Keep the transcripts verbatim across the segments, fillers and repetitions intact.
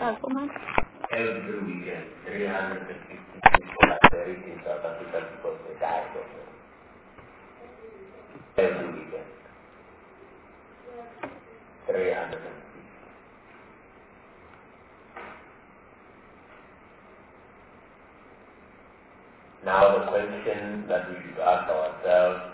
Argument. Every weekend, three hundred fifty people are buried in South Africa because they died of it. Every weekend, three hundred fifty. Now the question that we should ask ourselves,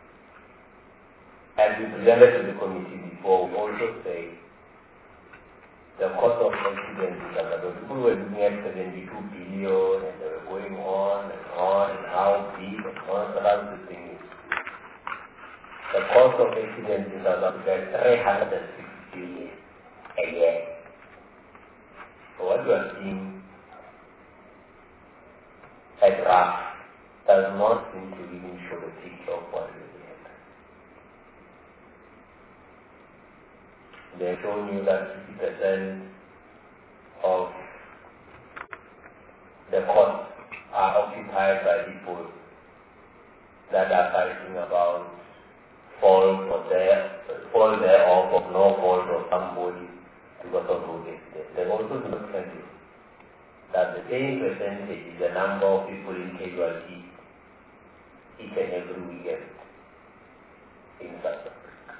as we presented to the committee before, we also say the cost of accidents is that people were looking at seventy-two billion and they were going on and on and how big and monstrous the thing is. The cost of accidents in South Africa is three hundred sixty billion a year. So what you are seeing at R A F does not seem to even show the picture of what really happened. They show you that fifty percent of the costs are occupied by people that are fighting about fault or their fault thereof of no fault of somebody because of road accidents. They also do not tell you that the same percentage is the number of people in casualties each and every weekend in South Africa.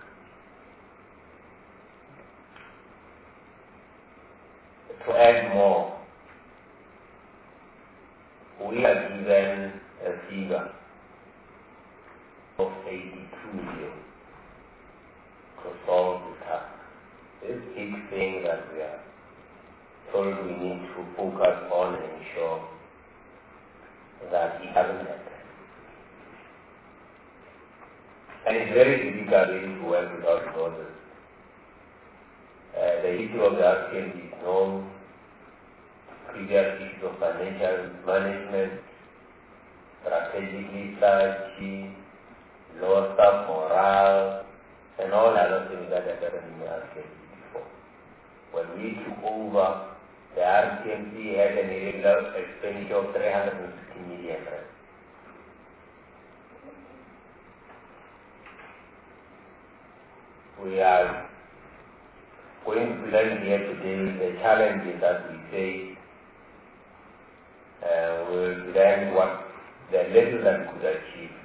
To add more, we are given a figure of eighty-two million to solve the task. This big thing that we are told we need to focus on and ensure that it doesn't happen. And it's very difficult really to work without resources. Uh, the issue of the R C M is known, previous issues of financial management, strategic research, low staff morale, and all other things that have happened in the R C M C before. When we took over, the R C M C had an irregular expenditure of three hundred fifty million rand. We are going to present here today the challenges that we face. Uh, we will present what the lessons that we could achieve.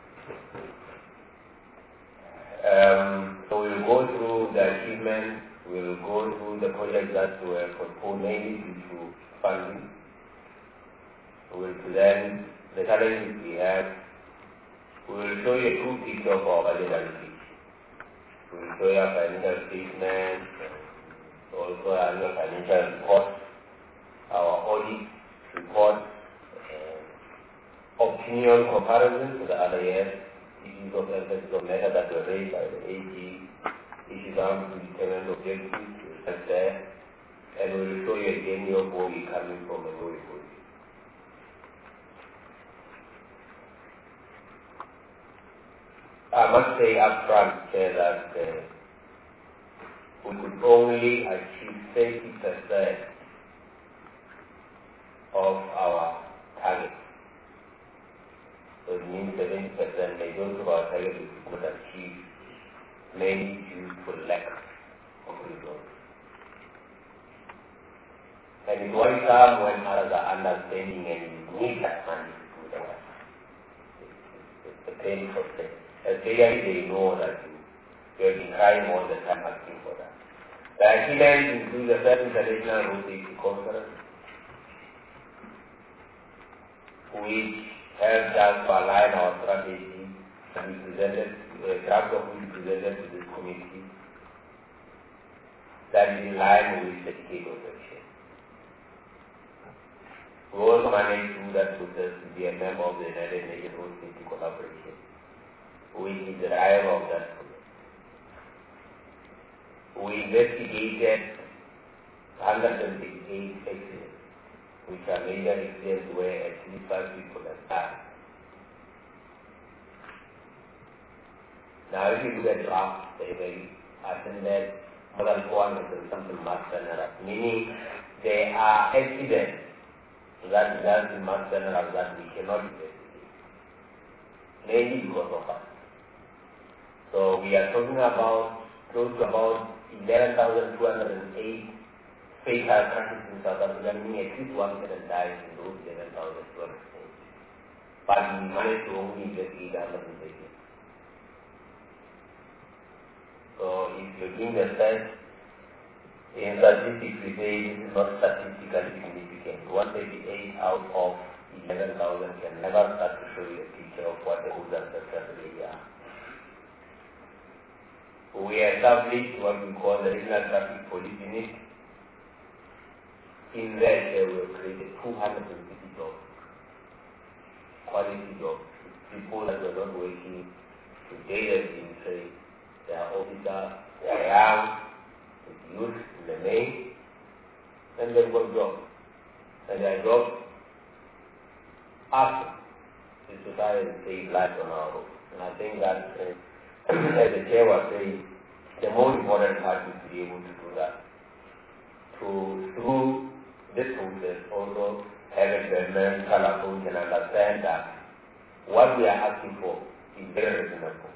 Um, so we will go through the achievements, we will go through the projects that were postponed mainly due to funding. We will present the challenges we have. We will show you a true picture of our budget allocation. We will show you our financial statements, also our annual financial reports, our audit reports, uh, opinion comparisons to the other years, issues of emphasis of matter that were raised by the A G, issues around to determine objectives, to there, and we will show you again your where we're coming from and where we're going. I must say up front say that uh, we could only achieve thirty percent of our target. So it means seventy percent majority of our target we could not achieve, mainly due to lack of resources. And it won't come when others are understanding and you need that money to do the work. It's the painful thing. Especially they know that you, you have been crying all the time asking for that. The accident includes the first international road safety conference, which helped us to align our strategy, and we presented a draft of which we presented to this committee that is in line with the decade of action. We also managed through that process to be a member of the United Nations Road Safety Collaboration, which is the driver of that process. We investigated one hundred thirty-eight accidents, which are major accidents where at least five people have died. Now, if you look at draft, they may attended more than four hundred and something mass turnaround, meaning there are accidents that result in mass turnaround that we cannot investigate, mainly because of us. So we are talking about close to about eleven thousand two hundred eight fatal crashes in South Africa, meaning at least one person died in those eleven thousand two hundred states. But we managed to only investigate one hundred cases. So if you do the search, in statistics we say this is not statistically significant. one hundred thirty-eight out of eleven thousand can never start to show you a picture of what the whole ancestors really are. We established what we call the regional traffic police unit. In that they will create two hundred fifty jobs, quality jobs, people that were not working today have been trained. They are officers, they are young, with youth in the main, and they've got jobs. And their jobs after is to try and save lives on our road. And I think that, uh, as the chair was saying, the most important part is to be able to do that. To, through this process, also have a government colorful and understand that what we are asking for is very reasonable.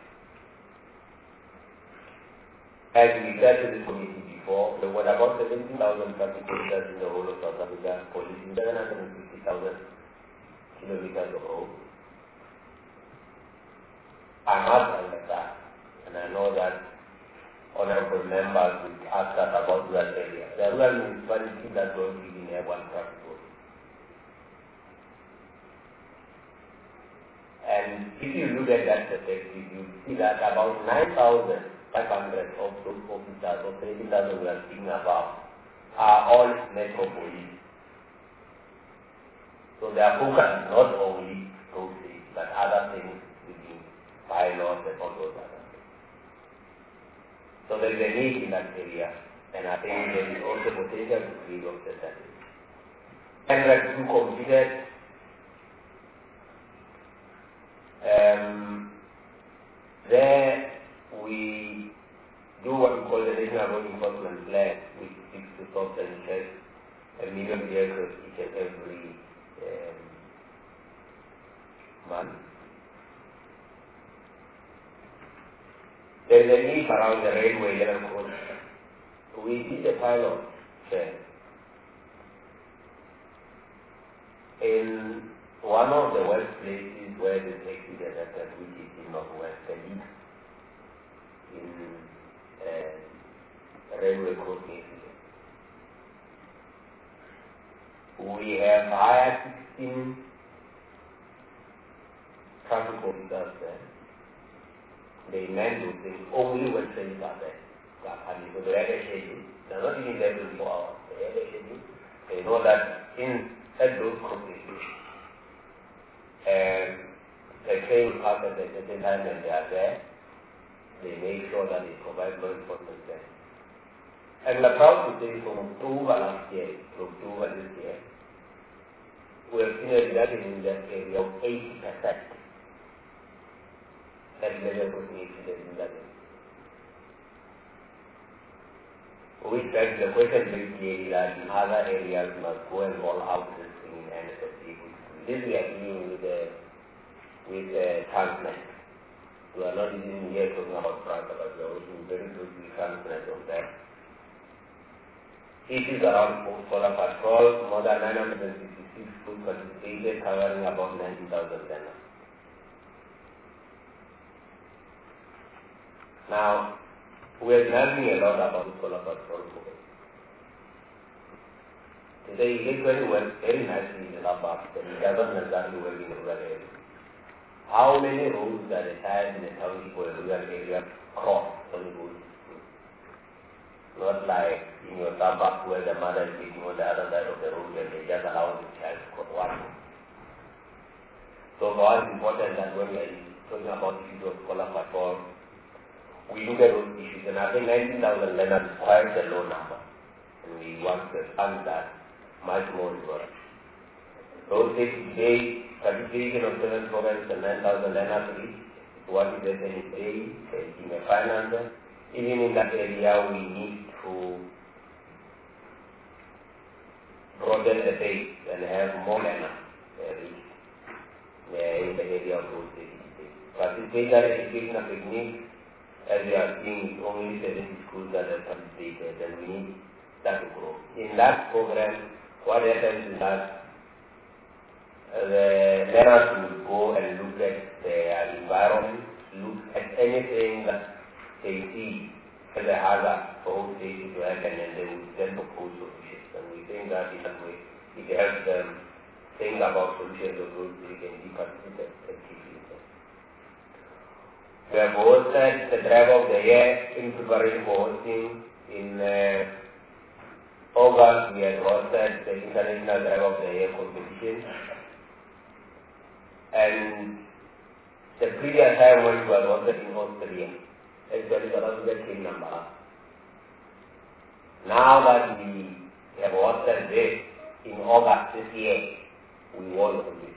As we said to this committee before, there were about seventeen thousand traffic officers in the whole of South Africa, policing seven hundred fifty thousand kilometers of road. I must understand, and I know that honorable members will ask us about rural areas. The rural municipalities that don't even have one traffic road. And if you look at that perspective, you see that about nine thousand five hundred of those officers or thirty thousand we are speaking about are all metro police. So their focus is not only road safety, but other things within bylaws and all those other things. So there is a need in that area, and I think there is also potential to create offset. And like to completed, um, there we do what we call the National Road Enforcement Plan, which seeks to stop and check a million vehicles each and every um, month. There is a need around the railway level code. We did a pilot check. In one of the workplaces where this accident happened, which is in Northwest, the lead in uh, railway code incident. We have hired sixteen traffic officers there. They man those things only when trains are there. So they have a schedule. They are not even there twenty-four hours. They have a schedule. They know that in at those conditions, and the train will pass at a certain time and they are there. They make sure that they provide law enforcement there. And we're proud to say from October last year to October this year, we have seen a reduction in that area of eighty percent. That level of incidents in that area. Which begs the question very clearly that in other areas we must go and roll out this thing in N S S C. This we are dealing with a, with a transnet. We are not even here talking about private, but we are working very closely with transnet on that. Issues around solar patrol, more than nine hundred sixty-six schools participated, covering about ninety thousand learners. Now, we are learning a lot about solar patrol. Today, it very well, very nicely in the lab, but it doesn't exactly work in the rural area. How many roads are retired in the county for a rural area cross when you go to school? Not like in your suburb where the mother is sitting on the other side of the road and they just allow the child to cross one. So for us, it's important that when we are talking about issues of solar patrol, we look at those issues, and I think nineteen thousand learners is quite a low number. And we want to expand that much more resources. Road safety today, participation of seven programs and nine thousand learners reach. What is the N S A, in the finance? Even in that area, we need to broaden the base and have more learners reach in the area of road safety. Participation educational techniques, as we are seeing, only seventy schools that have participated, and we need that to grow. In in that program, what happens is that uh, the learners will go and look at their environment, look at anything that they see as a hazard for road safety to happen, and they will then propose solutions. And we think that in that way, it helps them think about solutions of road safety and be participated actively. We have hosted the Driver of the Year in preparation for hosting in uh, August. We had hosted the International Driver of the Year competition. And the previous time when we were hosted in Australia, actually the Australian team number. Now that we have hosted this in August this year, we won the competition.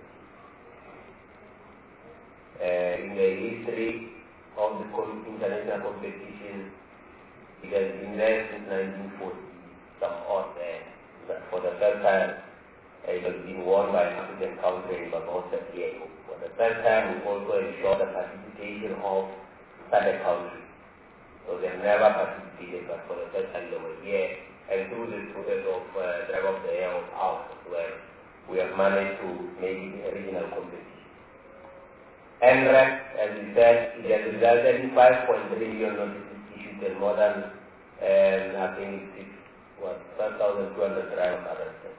Uh, in the history of the international competition, it has been there since nineteen forty, some odd there. But for the first time, uh, it has been won by an African country, but also Diego. For the first time, we also ensured the participation of other countries. So they have never participated, but for the first time they were here. And through this process of uh, Driver of the Year of ours as well, we have managed to make it a regional competition. N R E C, as we said, it has resulted in five point three million notices issued and more than, um, I think, six, what, five thousand two hundred drivers arrested.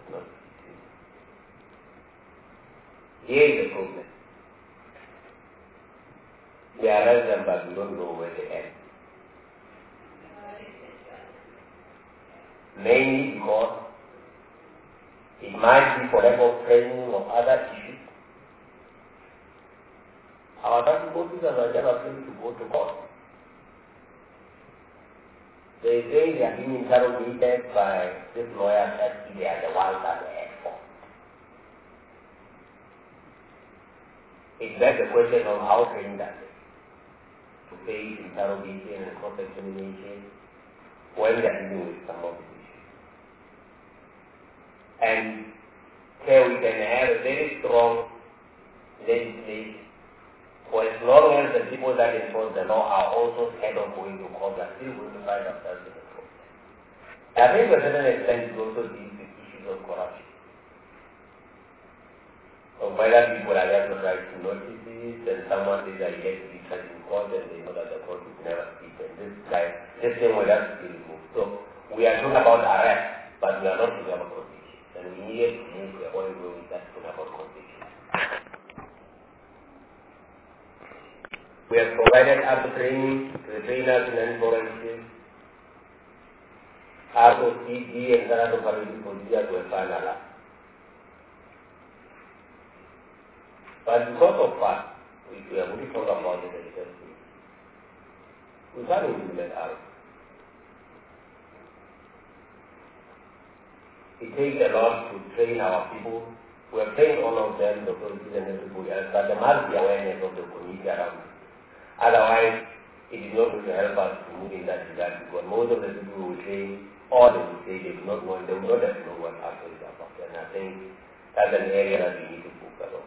Here is the problem. We arrest them, but we don't know where they end. Mainly because it might be for lack of training or other issues. Our traffic officers are never free to go to court. They say they are being interrogated by this lawyer that they are the ones that were at fault. It begs the question of how trained are they to face interrogation and cross-examination when they are dealing with some of these issues. And here we can have a very strong legislation. For as long as the people that enforce the law are also scared of going to court, they are still going to find themselves in the court. I think to a certain extent it also deals with issues of corruption. So whether people are there to write notices and someone says that yes, we tried in court and they know that the court will never speak, and this guy, this thing will have to be removed. So we are talking about arrest, but we are not talking about conviction. And we need to move to a point where we start talking about conviction. We have provided R O training to the trainers in enforcement. R O C G and Canada Forensic Procedures were finalized. But because of that, if we are going to talk about it in the we can't implement R O. It takes a lot to train our people. We have trained all of them, the authorities and everybody else, but there must be awareness of the community around. Otherwise, it is not going to help us to move in that regard, because most of the people will say, or they will say they do not want, they will not have know what R O is about. And I think that's an area that we need to focus on.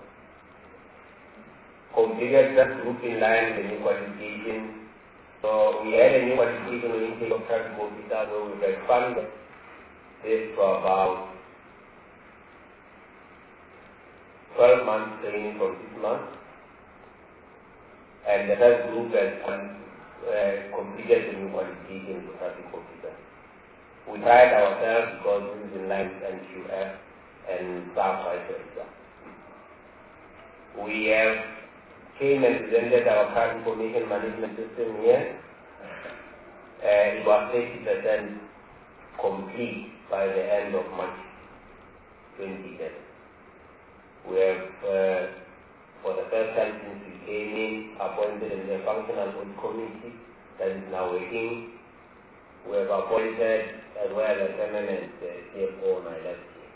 Configure that group in line with the new qualification. So we had a new qualification on intake of traffic officer where we can fund this for about twelve months training for six months. And the first group has uh, completed the new qualification for traffic officer. We tried ourselves because this is in line with N Q F and S A F vice versa. We have came and presented our car information management system here. Uh, it was eighty percent complete by the end of March twenty ten. We have uh, for the first time since we came in, appointed in the functional audit committee that is now working. We have appointed as well a permanent uh, C F O on our left here.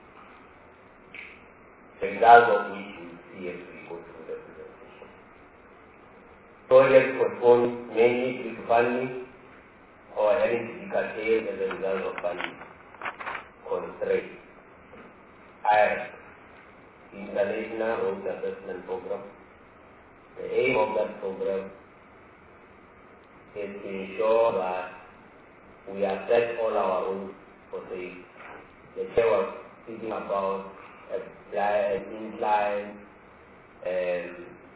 The results of which we will see as we go through the presentation. Projects postponed mainly due to funding or having to be curtailed as a result of funding constraints. I The International Road Assessment Program. The aim of that program is to ensure that we assess all our roads for the The chair was speaking about a blind, an incline, and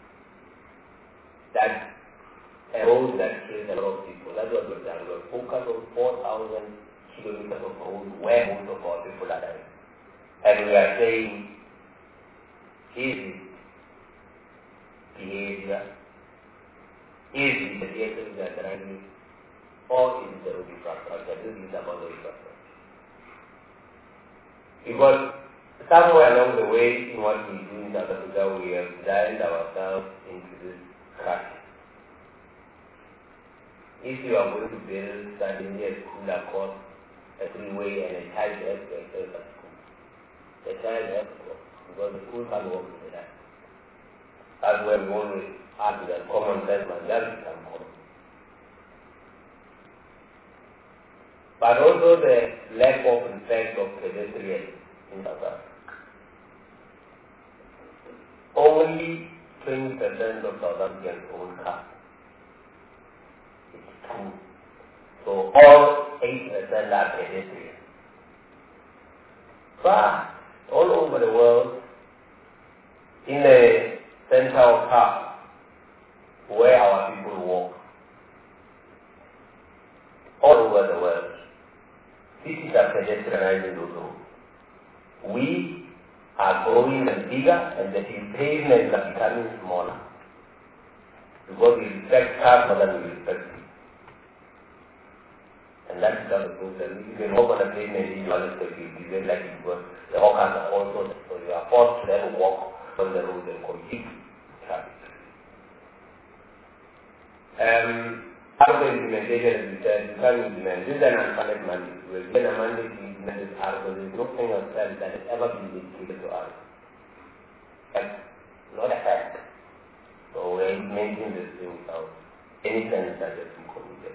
that a road that kills a lot of people. That's what we've done. We've focused on four thousand kilometers of road where most of our people are dying. And we are saying, is it behavior? Is it the vehicles that are driving? Or is it the road infrastructure? This is about the infrastructure. Because somewhere along the way, in what we do in South Africa, we have designed ourselves into this crash. If you are going to build suddenly a school across a freeway and a child has to access a school, the child has to go because the school can't walk in the night. That's where we always argue that common sense must just become common. But also the lack of respect of pedestrians in South Africa. Only twenty percent of South Africans own cars. It's true. So all eighty percent are pedestrians. But all over the world, in the center of town, where our people walk, all over the world, cities are pedestrianizing those roads. We are growing and bigger, and the pavements are becoming smaller because we respect cars more than we respect people. And that is the problem. You can walk on a pavement in your respect, you behave like it was. The hawkers are also, so you are forced to then walk on the road and compete with traffic. Um, After implementation, as we said, you can't implement. This is an unfunded mandate. We're given a mandate to implement this article. There is no thing else that has ever been dedicated to us. That's not a fact. So we're implementing this thing without any sense that has been committed.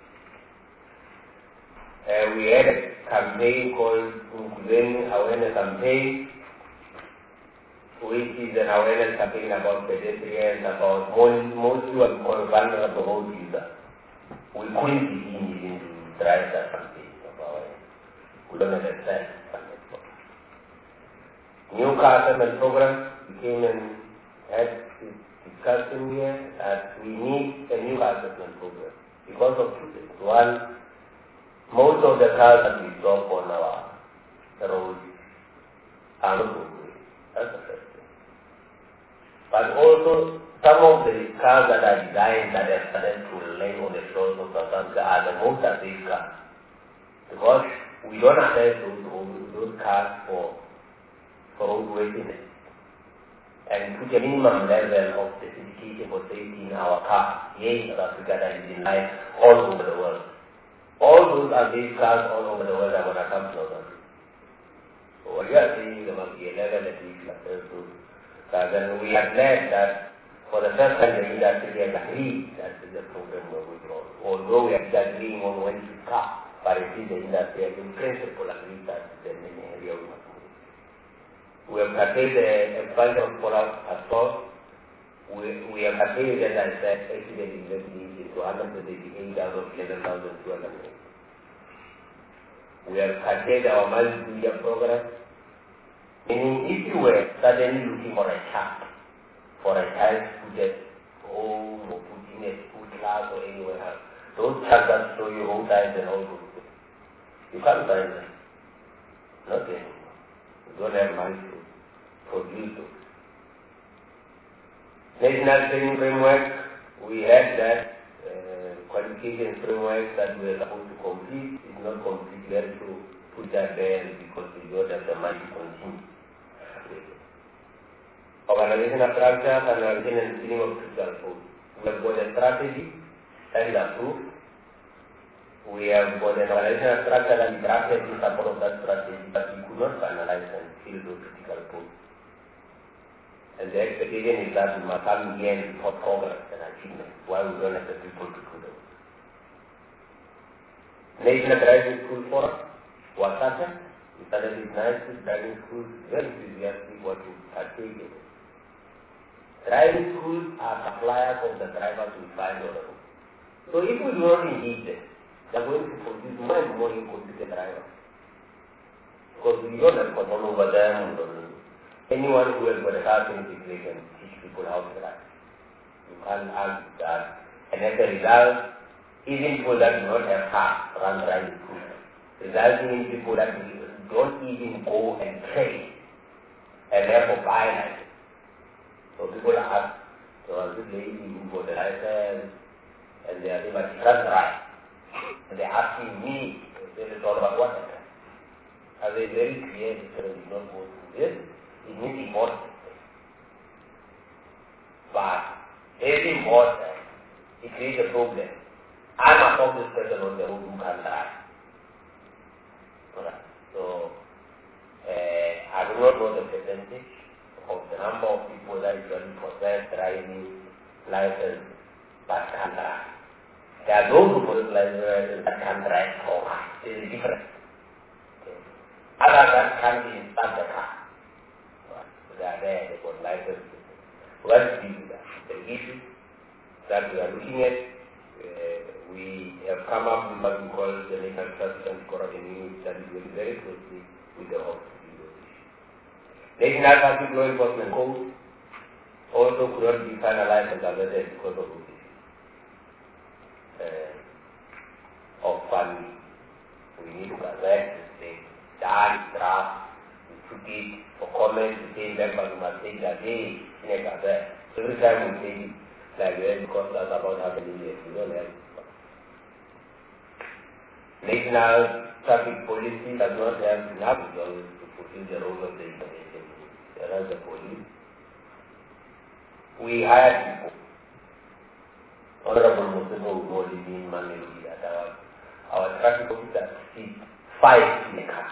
Uh, we had a campaign called Nkuzeni Awareness Campaign, which is an awareness campaign about pedestrians, about mostly what we call vulnerable road users. We couldn't begin even to drive that campaign of ours. We don't understand. New car settlement program, we came and had this discussion here that we need a new car settlement program because of two things. One, most of the cars that we stop on our roads are not good. That's the first thing. But also, some of the cars that are designed that are started to lay on the shores of South Africa are the most unsafe cars. Because we don't assess those, those cars for, for roadworthiness. And put a minimum level of specification for safety in our cars here in South Africa that is in line all over the world. All those unsafe cars all over the world are going to come to South Africa. So what you are saying, there must be a level that we should assess those cars. And we are glad that for the first time, the industry has agreed that the program will withdraw. Although we are disagreeing on when to cut, but at least the industry has in principle agreed that the main area we must move. We have curtailed a bunch of products at first. We, we have curtailed, as I said, accident investigation to one hundred eighty-eight out of eleven thousand two hundred. We have curtailed our multimedia program. Meaning, if you were suddenly looking for a chart, for a child to get home or putting a school class or anywhere else, those charts that show you home times and all those things, you can't find them. Not anymore. You don't have money to produce those. National training framework, we had that uh, qualification framework that we were supposed to complete. It's not complete. We have to put that there because we don't have the money to continue. Organizational structure and organization and screening of critical food. We have got a strategy that is approved. We have got an organizational structure that is drafted in support of that strategy, but we could not finalize and fill those critical food. And the expectation is that we must come here and report progress and achievement, while we don't have the people to do those. National Driving School Forum was started. We started with nice driving schools, very enthusiastic what we are taking. Driving schools are suppliers of the drivers we find on the road. So if we do not engage them, they are going to produce more and more incompetent drivers. Because because we don't have control over them. Anyone who has got a car certificate can teach people how to drive. You can't argue that. And as a result, even people that do not have cars run driving school, resulting in people that don't even go and train and therefore buy license. So people ask, so this lady who got the license and they are saying, but she can't drive. And they're asking me, it's all about what? Are they very clear because we don't go through this? It means important. But very important, it creates a problem. I must talk this person on the road who can drive. So, uh, I do not know the percentage of the number of people that usually possess driving license but can drive. There are those who possess license that can drive for us. There is a difference. Okay. Others that can be inside the car. So they are there, they got license. What is the, the issue that we are looking at? Uh, we have come up with what we call the National Traffic and Corruption Unit that is working very closely with the office. National Traffic Law Enforcement Code also could not be finalized and adopted because of this uh, of funding. We need to correct this thing. Done, draft, we took it for comment, we say members must take that day, next and that. So every time we say it, like we have cost us about half a million, we don't have it. National traffic policy does not have enough resources to fulfill the role of the information. There is the police. We hire people. Honorable Muslim who only mean money at our, our traffic officers see five in the car.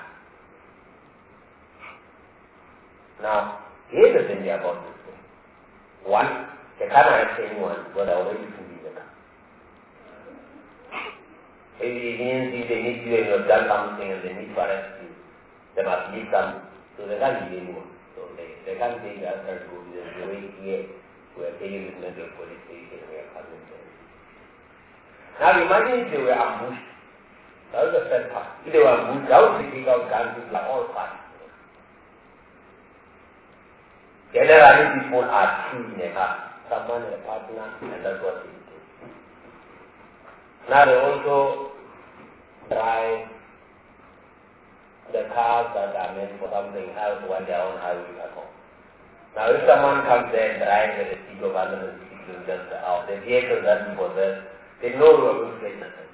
Now, here's the thing about this thing. One, they can't arrest anyone because they already in the car. If it means if they need you and you have done something and they need to arrest you, they must be some, so they can't leave anyone. So they, they can't take the answer to go to the way here, we are taking this mental police station and we are coming there. Now imagine if they were ambushed. That was the first part. If they were ambushed, that would take out guns like all parties. Generally people are two in a car, someone and a partner, and that's what they do. Now they also drive the cars that are meant for something else when they are on highway at home. Now if someone comes there and drives at a speed of one hundred fifty kilometers per hour, the vehicles that we possess, they know we are going to take nothing.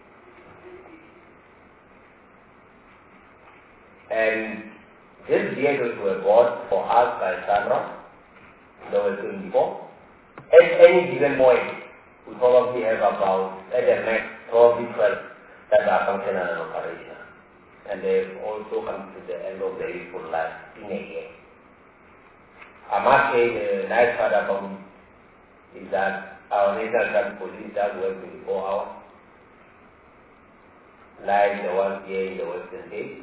And these vehicles were bought for us by Sandra, they were twenty-four. At any given point, we probably have about, at the max, probably twelve that are functional and operational. And they've also come to the end of their useful life in a year. I must say the nice part about it is that our national traffic police does work twenty-four hours, like the ones here in the Western Cape.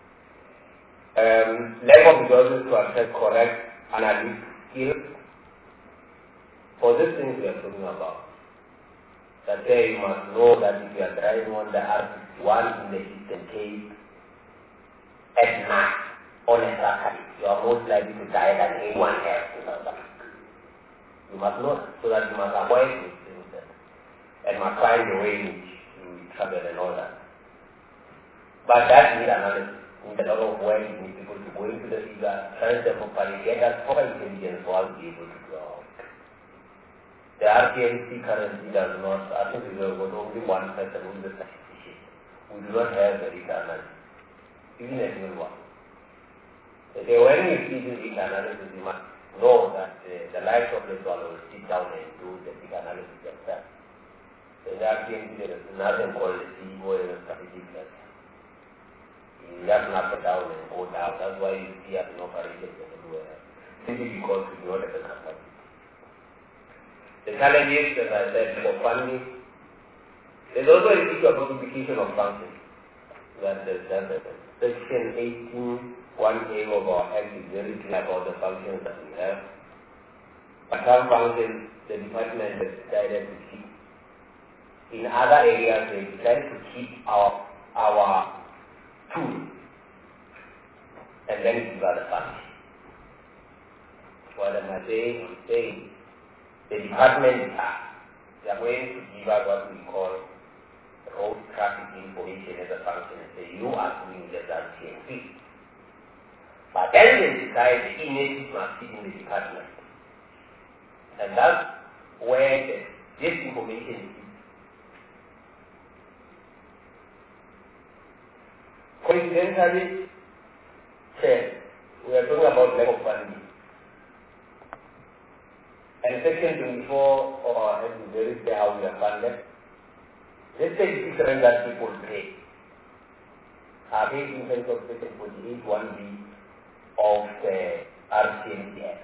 Um, lack of resources to access correct analytic skills. For these things we are talking about. That there you must know that if you are driving on the R sixty-one in the Eastern Cape at night on a Saturday, you are most likely to die than anyone else in South Africa. You must know that, so that you must avoid these things and must find a way in which you travel and all that. But that needs analysis. Need a lot of work, you need people to go into the figure, transfer properly, get that proper intelligence for us to be able to do our work. The R T M C currently does not, I think we have got only one person who is the statistician. We do not have the data analysis, even a single one. So when you see this data analysis, you must know that uh, the likes of the swallow will sit down and do the data analysis themselves. So the R T M C, there is nothing called the C E O and the strategic plan. You just knock it down and go down. That's why you see us in operations everywhere. Simply because we do not have the capacity. The challenges, as I said, for funding. There's also a issue of multiplication of functions. That is, that is, Section eighteen one A of our Act is very clear about the functions that we have. But some functions the department has decided to keep. In other areas, they decided to keep our our tool then give us the funds. What am I saying? I'm saying the department they are going to give us what we call road traffic information as a function and say you are doing the T N C. But then they decide the image must be in the department. And that's where the, this information is. Coincidentally, we are talking about lack of funding. And section twenty-four or has to very clear how we are funded. Let's take the difference that people pay. Are paid in terms of section forty-eight one B of the R C M P Act.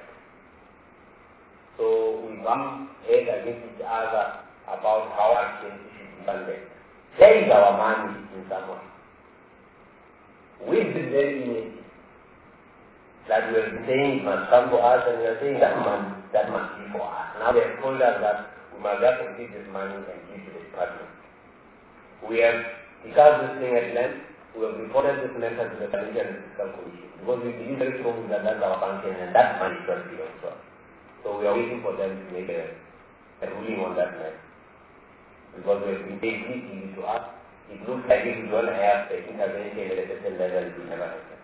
So we come head against each other about how R C M P should be funded. There is our money in someone. With the very image that we are saying must come to us and we are saying that money that must be for us. Now they have told us that we must have to take this money and give to the department. We have discussed this thing at length. We have reported this matter to the Financial and Fiscal Commission because we believe very strongly that that's our function and that money should be also. So we are waiting for them to make a, a ruling on that matter. Because we have been paid to us, it looks like if we don't have the intervention at a certain level, it will never happen.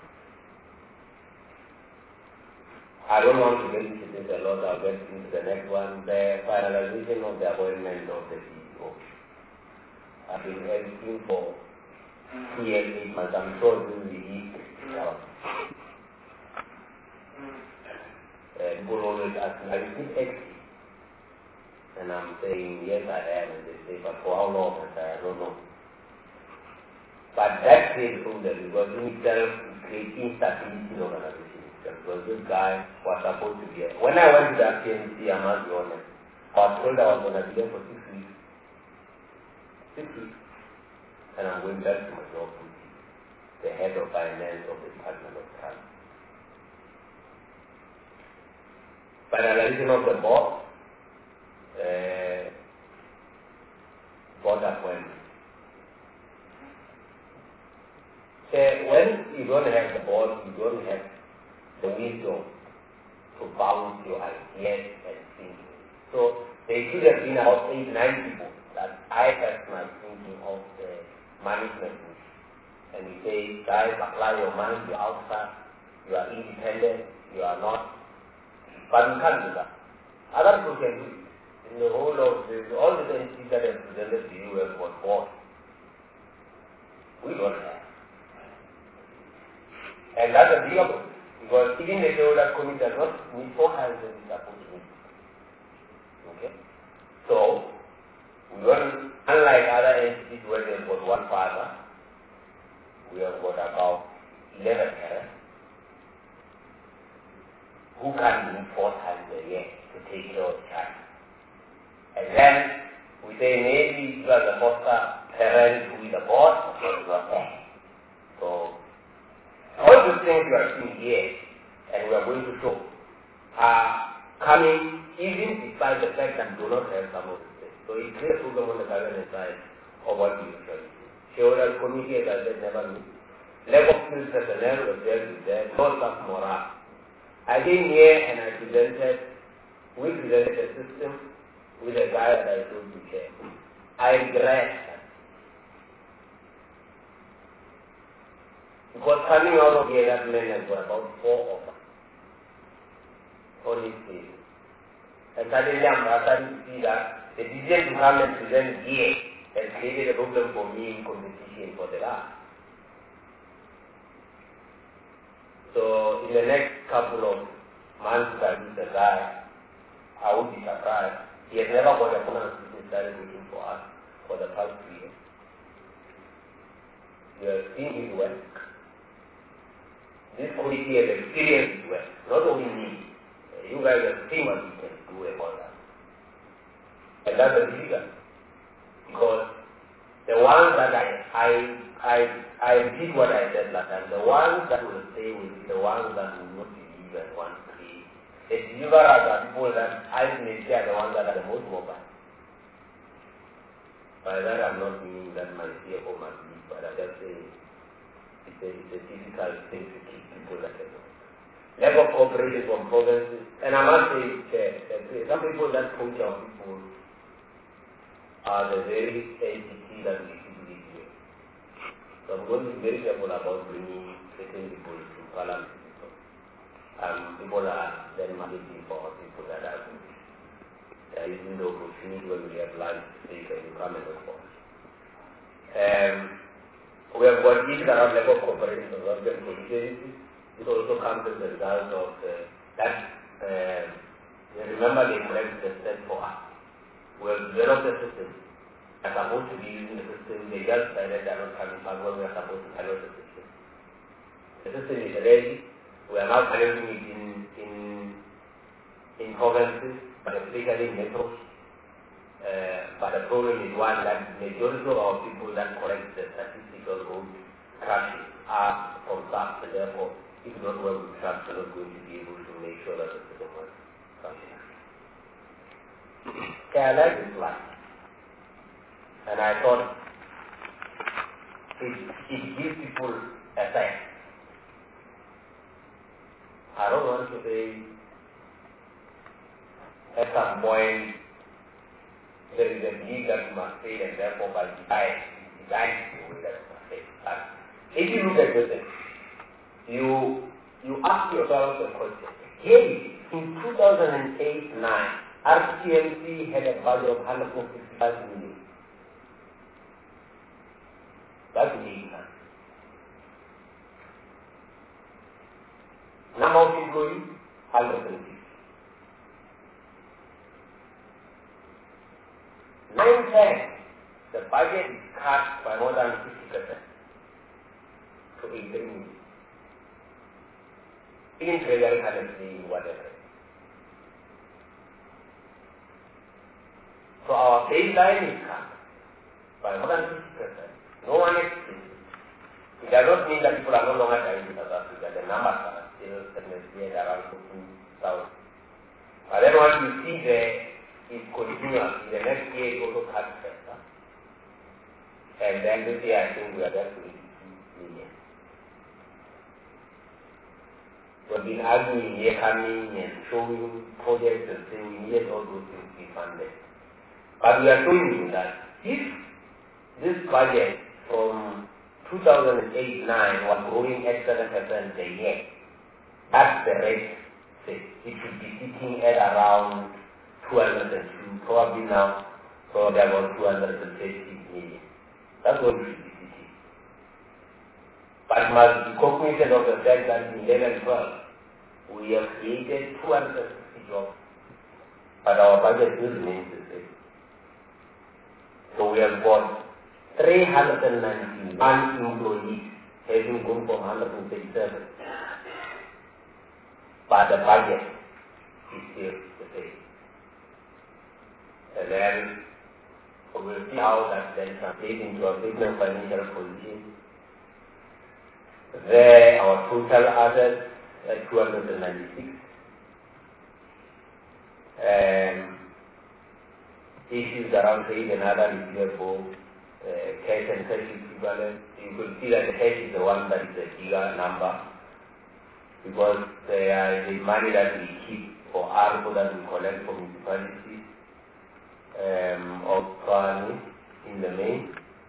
I don't want to get into this a lot. I'll get into the next one. The finalization of the appointment of the C E O. I've been asking for three years, eight months. I'm sure this will be easy. Uh, people always ask me, are you still active? And I'm saying, yes, I am. And they say, but for how long? And I don't know. But that creates problem because in itself, it creates instability in the organization. Because this guy was supposed to be there. When I went to the C N C, I must be honest, I was told I was going to be there for six weeks. Six weeks. And I'm going back to my job to be the head of finance of the Department of Health. Finalization of the board, uh, board appointment. So when you don't have the board, you don't have the wisdom to bounce your ideas and thinking. So there should have been about eight, nine people that I have my thinking of the management. And we say, guys, apply your mind, you're outside, you are independent, you are not. But we can't do that. Other people can do it. In the whole of this, all the entities that are presented to you as what board. We don't have. And that's a big problem. Because even the shareholder committee does not meet four times as it's supposed to meet. Okay? So, we don't, unlike other entities where they've got one father, we have got about eleven parents who can meet four times a year to take care of the child. And then we say maybe you are the foster parent who is the boss, but it's not there. So, all the things you are seeing here, and we are going to show, are coming even despite the fact that we do not have some of the things. So it creates a problem on the government side of what we usually do. Shareholders committee, as I said, never meet. Level of skills personnel was there with them, no staff morale. I came here and I presented, we presented a system with a guy that I told you chair. I regret that. Because coming out of here, that man has got about four of us on his table. And suddenly I'm starting to see that the decision to come and present here has created a problem for me in competition for the last. So in the next couple of months that he's a guy, I would be surprised. He has never got a bonus since he started looking for us for the past three years. We have seen his work. This committee has experienced his work, not only me. You guys have seen what we can do about that. And that's a difficult. Because the ones that I, I, I, I did what I said last time, the ones that will stay will be the ones that will not believe and want to create. The deliverers are people that I may say are the ones that are the most mobile. By that I'm not meaning that my C F O must leave, but I just say it's a, it's a difficult thing to keep people at the moment. Lack of cooperation from provinces, and I must say, Chair, that some people that coach our people are the very entity that we should be here. So I'm going to be very careful about bringing certain people to parliament. Um, people are then managing for people that are good. They are using the opportunity when we have lunch to say, can you come and work for us? Um, we have got issues around level of cooperation of urban police. This also comes as a result of uh, that. Uh, remember, they correct the step for us. We have developed a system. We are supposed to be using the system. They just decided they are not coming back when we are supposed to pilot the system. The system is ready. We are now piloting it in in in provinces, but especially in metros. Uh, but the problem is one that majority of our people that correct the statistical road crashes are from staff, and therefore, if not well with staff, they're not going to be able to make sure that the system works functioning. Okay, I like this slide, and I thought it, it gives people a sense. I don't want to say at some point there is a need that you must fail, and therefore by design, design the way that you must fail. But if you look at this, you you ask yourself the question, hey, in two thousand eight nine, R T M C had a budget of one hundred fifty-five million. That's eight nine. Number of employees, one hundred fifty. nine ten, the budget is cut by more than fifty percent to eighty million. In treasury currency, whatever. So our baseline is cut by more than fifty percent. No one explains it. It does not mean that people are no longer trying to South Africa. The numbers are still definitely at around fourteen thousand. But then what you see there is continuous. In the next year, it also cuts further. And then this year, I think we are there to eighty-two million. We've been arguing here, coming and showing projects and saying we needed all those things to be funded. But we are showing you that if this budget from two thousand eight nine was growing at seven percent a year, that's the rate. It should be sitting at around two hundred two, probably now, probably about two hundred fifty million. That's what we should be sitting. But must be cognizant of the fact that in eleven twelve, we have created two hundred fifty jobs, but our budget still remains the same. So we have got three hundred ninety-one employees, having grown from one hundred thirty-seven. But the budget is still the same. And then we will see how that then translates into our business financial position. There, our total assets at two hundred ninety-six. Um, issues around trade and other receivable, uh, cash and cash equivalent. You could see that the cash is the one that is a bigger number, because they are the money that we keep for A R P O that we collect from municipalities um, of Kwani in the main.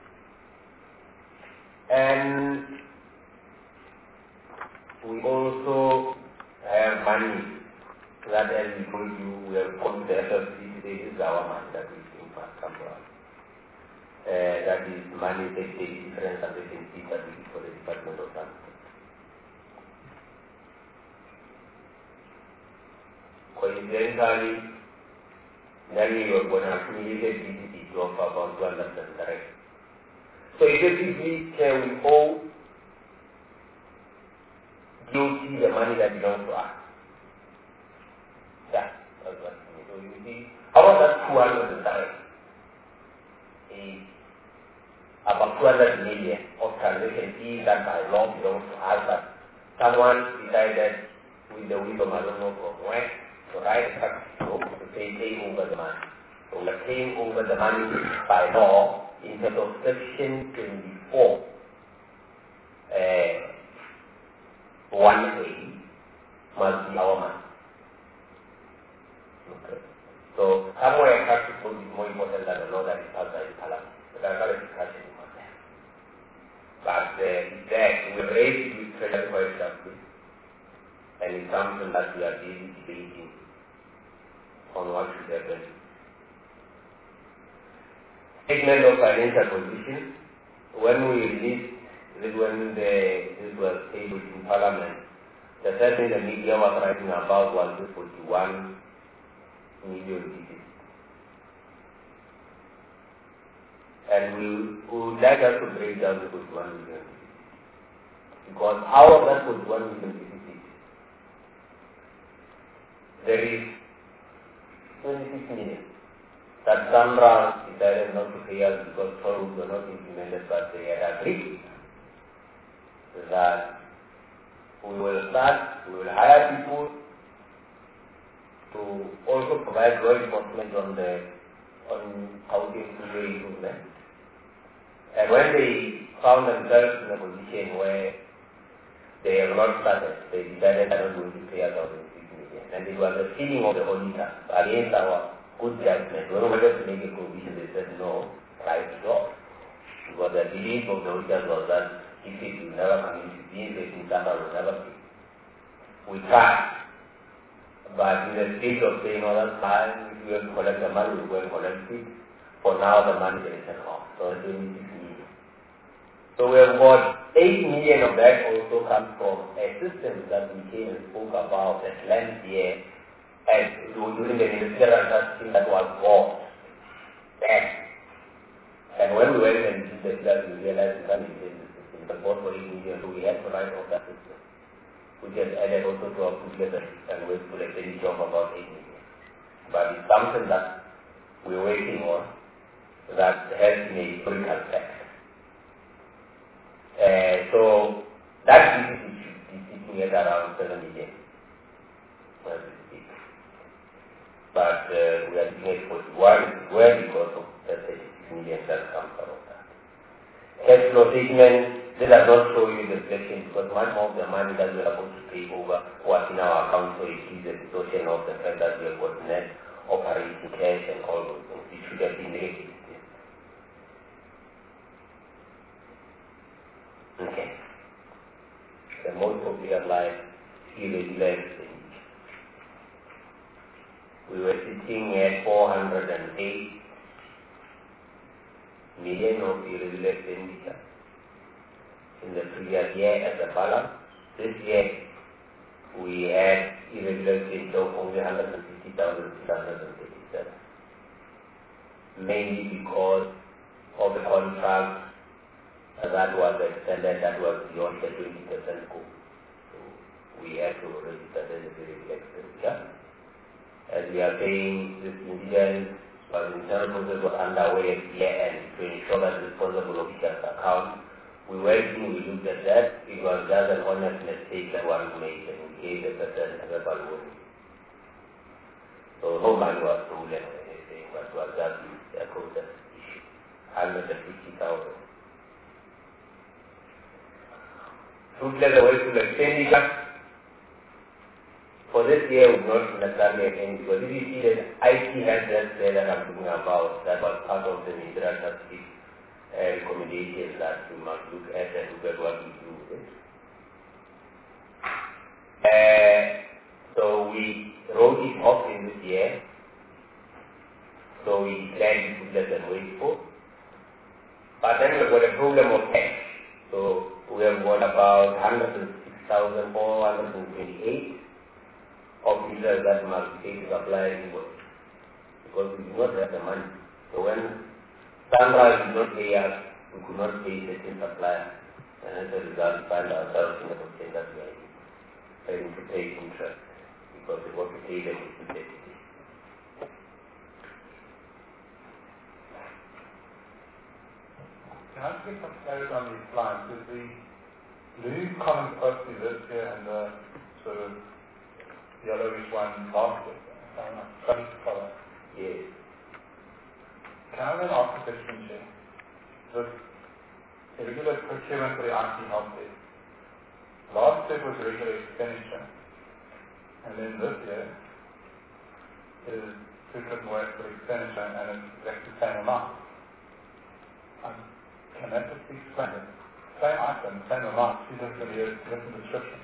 And we also have money that, as we told you, we have come to the F F C today. This is our money that we think must come to us. Uh, that is money that takes different agencies that we give for the Department of Transport. Coincidentally, then we were going to accumulate D D P to of about two hundred percent direct. So effectively, can we owe D O T the money that belongs to us? Yeah, that's what we mean. So you see, how about that two hundred percent direct? Is about two hundred million of transaction fees that by law belongs to us, but someone decided with the wisdom, I don't know from where, to write a tax to say pay over the money. So we are paying over the money by law in terms of section twenty-four uh, one A must be our money. Okay. So somewhere practical is more important than the law that is outside the parliament. But that's not a discussion about that. But uh, that we raise it with treasury for example, and it's something that we are really debating on what should happen. Statement of financial position. When we released this, when the, this was tabled in Parliament, the first thing the media was writing about was the forty-one million deficit. And we, we would like us to break down the forty-one million deficit. Because out of that forty-one million deficit, there is twenty-six million. That Sandra decided not to pay us because tolls were not implemented, but they had agreed that we will start, we will hire people to also provide law enforcement on the on housing improvement. And when they found themselves in a position where they have not started, they decided they are not going to pay us out in six million. And it was a feeling of the auditor against our good judgment. When we wanted to make a provision, they said no, right stop. Because the belief of the auditors was that if it will never come into being, the Sandra will never pay. We tried. But in the state of saying all that time, if we have to collect the money, we go and collect it. For now, the money is taken off. So it's twenty-six million. So we have got eight million of that also comes from a system that we came and spoke about at length here. And during the ministerial testing that was bought, then, and when we went and did the class, we realized that we did the system. The bought for eight million, so we had to write off that system, which has added also to our together and we put a expenditure of about eight million. But it's something that we're working on that has been a historical fact. Uh, so that deficit should be sitting at around seven million. But uh, we are doing it for one well because of the thirty-six million that comes out of that. Cash flow statement, this does not show you the reflection because much more of the money that we are supposed to pay over was in our account, so it is a distortion of the fact that we have got net operating cash and all those things. It should have been negative. Okay. The most popular line, irregular expenditure. We were sitting at four hundred eight million of irregular expenditure in the previous year as a balance. This year, we had irregular expenditure of only one hundred fifty thousand six hundred thirty-seven. Mainly because of the contract that was extended, that was beyond the twenty percent goal. So we had to register the irregular expenditure. As we are saying, this incident was internal process was underway at year end to ensure that responsible officials account. We went in, we looked at that. It was just an honest mistake that one made and we gave the person a verbal warning. So no money was stolen or anything, but it was just a process issue. one hundred fifty thousand. Should let the way to the expenditure. For this year, we will not necessarily again, because if you see that I T has that there that I'm talking about, that was part of the ministerial statistics uh, recommendations that we must look at and look at what we do with it. Uh, so we wrote it off in this year. So we declared it to less than wasteful. But then we've got a problem of cash. So we have got about one hundred six thousand four hundred twenty-eight officers that must pay to supply invoice because we do not have the money. So when Sandra did not pay us, we could not pay certain supplier, and as a result, we find ourselves in a position that we are having to pay interest because we want to pay them with deficit. Can I get some clarity on these slides? Is the blue column supposed to be this here and the sort of yellowish one last year? Funny color. Yes. Can I then ask a question here? The irregular procurement for the I T help desk, last step was regular expenditure. And then this year is two foot more for expenditure and it's exactly the same amount. Um, can that just be explained? Same item, same amount, two different years, different description.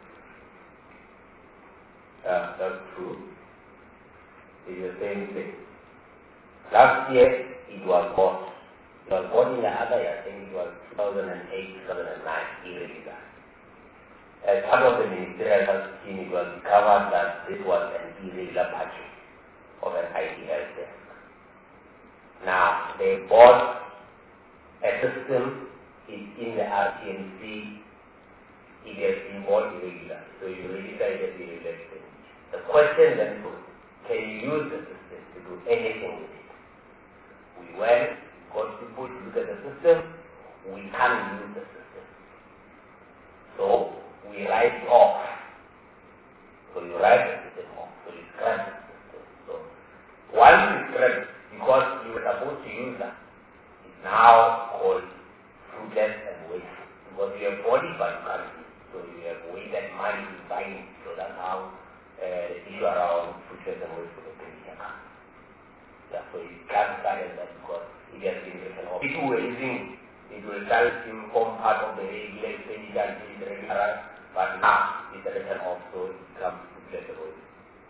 Yeah, that's true. It's the same thing. Last year it was bought. It was bought in the other year, I think it was two thousand eight, two thousand nine, irregular. As part of the ministerial health scheme, it was discovered that this was an irregular purchase of an I T health desk. Now, they bought a system is in the R T M C, it has been bought irregular, so you register it as irregular expenditure. The question then was, can you use the system to do anything with it? We went, got people to look at the system, we can't use the system. So, we write it off. So you write the system off, so you scrap the system. So, once you scrap it, because you were supposed to use that, it's now called fruitless and wasteful. Because you have bought it, but you can't use it. So you have wasted money in buying it. So that's how uh, the issue around fruitless and wasteful expenditure comes. Yeah, so you can't balance that because it has been written off. If you were using it, it will result in form part of the regular expenditure and it is regular, but now it's written off, so it becomes fruitless and wasteful.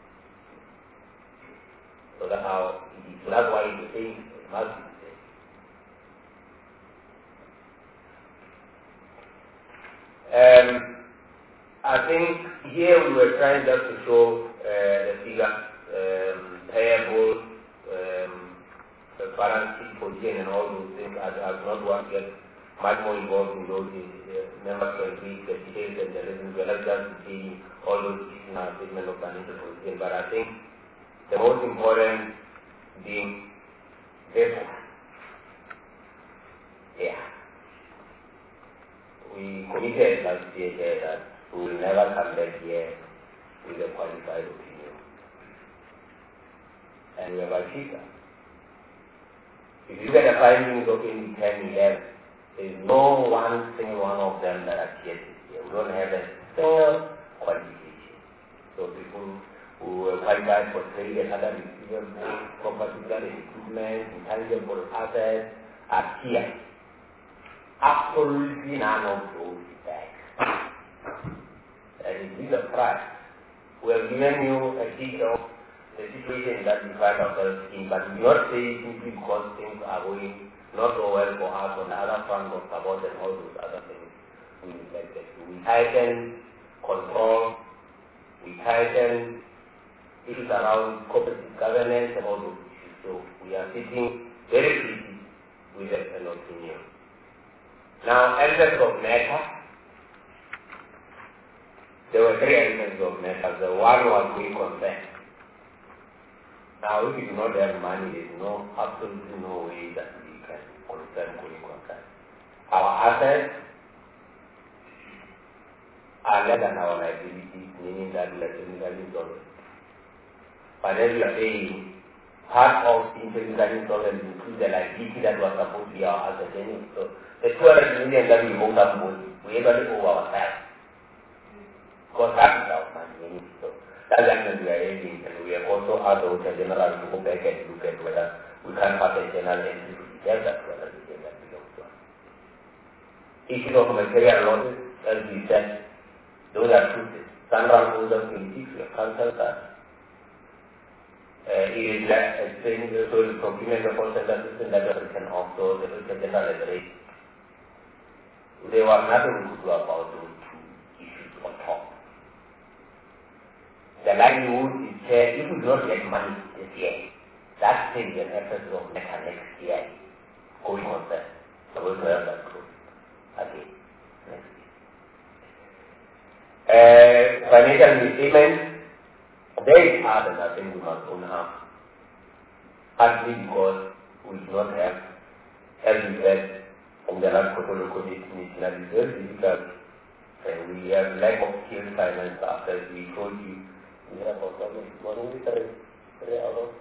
So that's how it is. So that's why you think it must be the same. Um, I think here we were trying just to show uh, the figures, um, payable, um, the balance sheet position and all those things. I have not want to get much more involved in those uh, members can read the details and the reasons. We are not just seeing all those things in our statement of financial position, but I think the most important being this one. Yeah. We committed last year that we will never come back here with a qualified opinion. And we have achieved that. If you look at the findings of twenty ten eleven, there is no one single one of them that appears this year. We don't have a single qualification. So people who are qualified for trade and other receivables, property, equipment, intangible assets are here. Absolutely none of those is back. And it is a price. We have given you a picture of the situation that we find ourselves in, but we not say simply because things are going not so well for us on the other front of support and all those other things. We neglected. We tighten control, we tighten issues around corporate governance and all those issues. So we are sitting very busy with an opinion. Now, elements of matter, there were three elements of matter. The one was going concern. Now, if you do not have money, there is no, absolutely no way that we can concern going concern. Our assets are less than our liabilities, meaning that we are technically insolvent. But as we are saying, part of the technical insolvency includes the liability that was supposed to be our asset anyway. So, the two hundred million that we hold up with, we actually owe ourselves. Because that is our money anyway. So that's actually we are aiming, and we have also asked the Hotel General to go back and look at whether we can pass a general entry to deserve that two hundred million that belongs to us. Issue of material losses, as we said, those are two things. Sandra owes us twenty-six, we have cancelled that. Uh, it is less explained, so the procurement of all center system that was written off, so the Hotel General is raised. There was nothing we could do about those two issues on top. The likelihood is that if we do not get money this year, that still is an effort of next next year going on there. So we'll have that growth again next year. Uh, financial misstatements, very hard, and I think we must own up. Partly because we do not have, as we said, in the last couple of committees, that is very difficult. And we have lack of skilled finance staff, as we told you. We have about one only three out of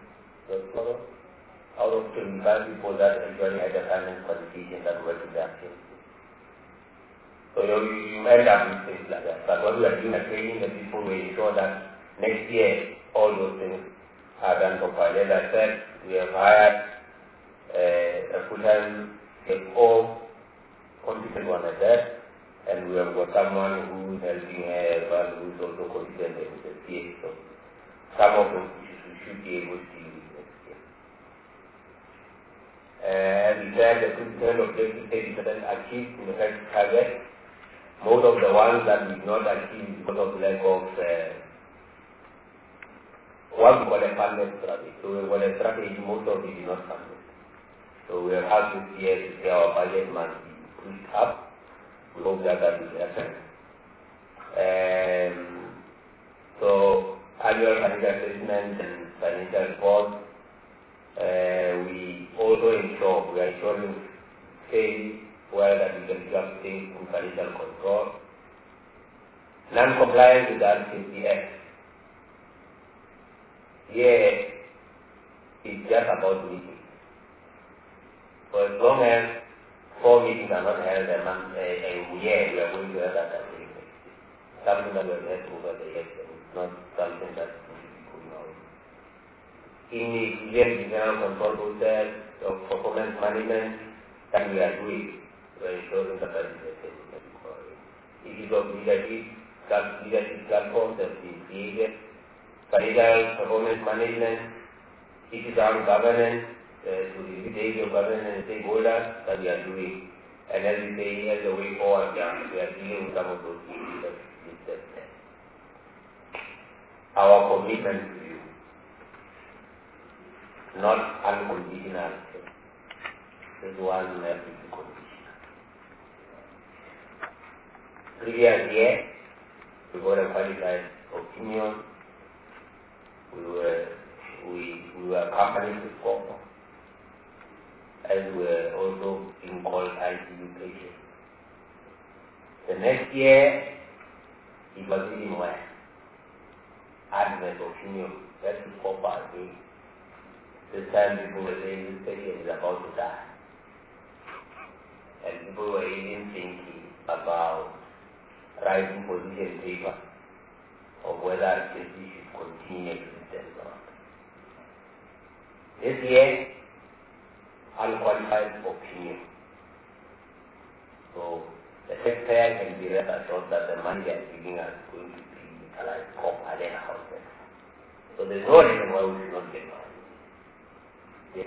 out of twenty-five people that actually had a finance qualification that work in the activity. So you, you end up with things like that. But what we are doing is training the people to ensure that next year all those things are done properly. As I said, we have hired uh, a full-time C F O, competent one at that, and we have got someone who is helping her as well, who is also competent with the C A. So some of those issues we should be able to deal with next year. Uh, as we said, the two percent objective thirty percent achieved in the first target. Most of the ones that we did not achieve because of lack of uh, what we call a funded strategy. So we got a strategy, most of it is not funded. So we have had this year to say our budget must be pushed up. We hope that that will happen. Um, so annual financial assessment and financial report. Uh, we also ensure, we are ensuring fairly well that we can plug things in financial control. Non-compliance with the R C P Act. Here, it's just about meetings. For as long as four meetings are not held a month, a, a year, we are going to have that as something that we have had over the years. It's not something that we should be going on. In the general control process of performance management that we are doing, we are ensuring that that is the same. Issues of leadership, leadership platforms have been created. Financial performance management, issues around governance, uh, to the behavior of governance and stakeholders that we are doing. And as we say, as the way forward, yeah, we are dealing with some of those issues that we said. Our commitment to you, not unconditional. This one has to be conditional. Previous year, we got a qualified opinion. We were we we were accompanied with scope, as we were also being called I C U patients. The next year, it was even worse. Adverse opinion, that's the scope again. This time people were saying this patient is about to die. And people were even thinking about writing position paper of whether this should continue existence or not. This year, unqualified opinion. So the taxpayer can be rest assured that the money they are giving us is going to be utilized properly and how it. So there's no reason why we should not get money. Yes.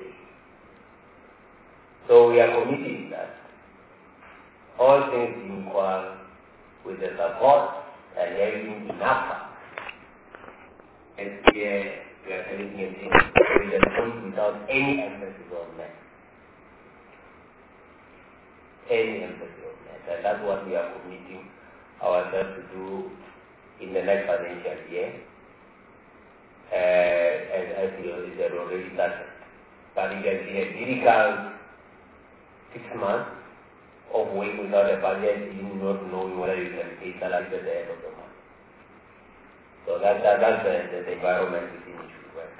So we are committed that all things being equal, with the support and having enough. And here we are telling you with the point without any emphasis on that. Any emphasis on that. And that's what we are committing ourselves to do in the next financial year. Uh, as as you said already started. But it has been a difficult six months of working without a budget, even not knowing whether you can pay salary at the end of the month. So that, that, that's the, the environment within which we work.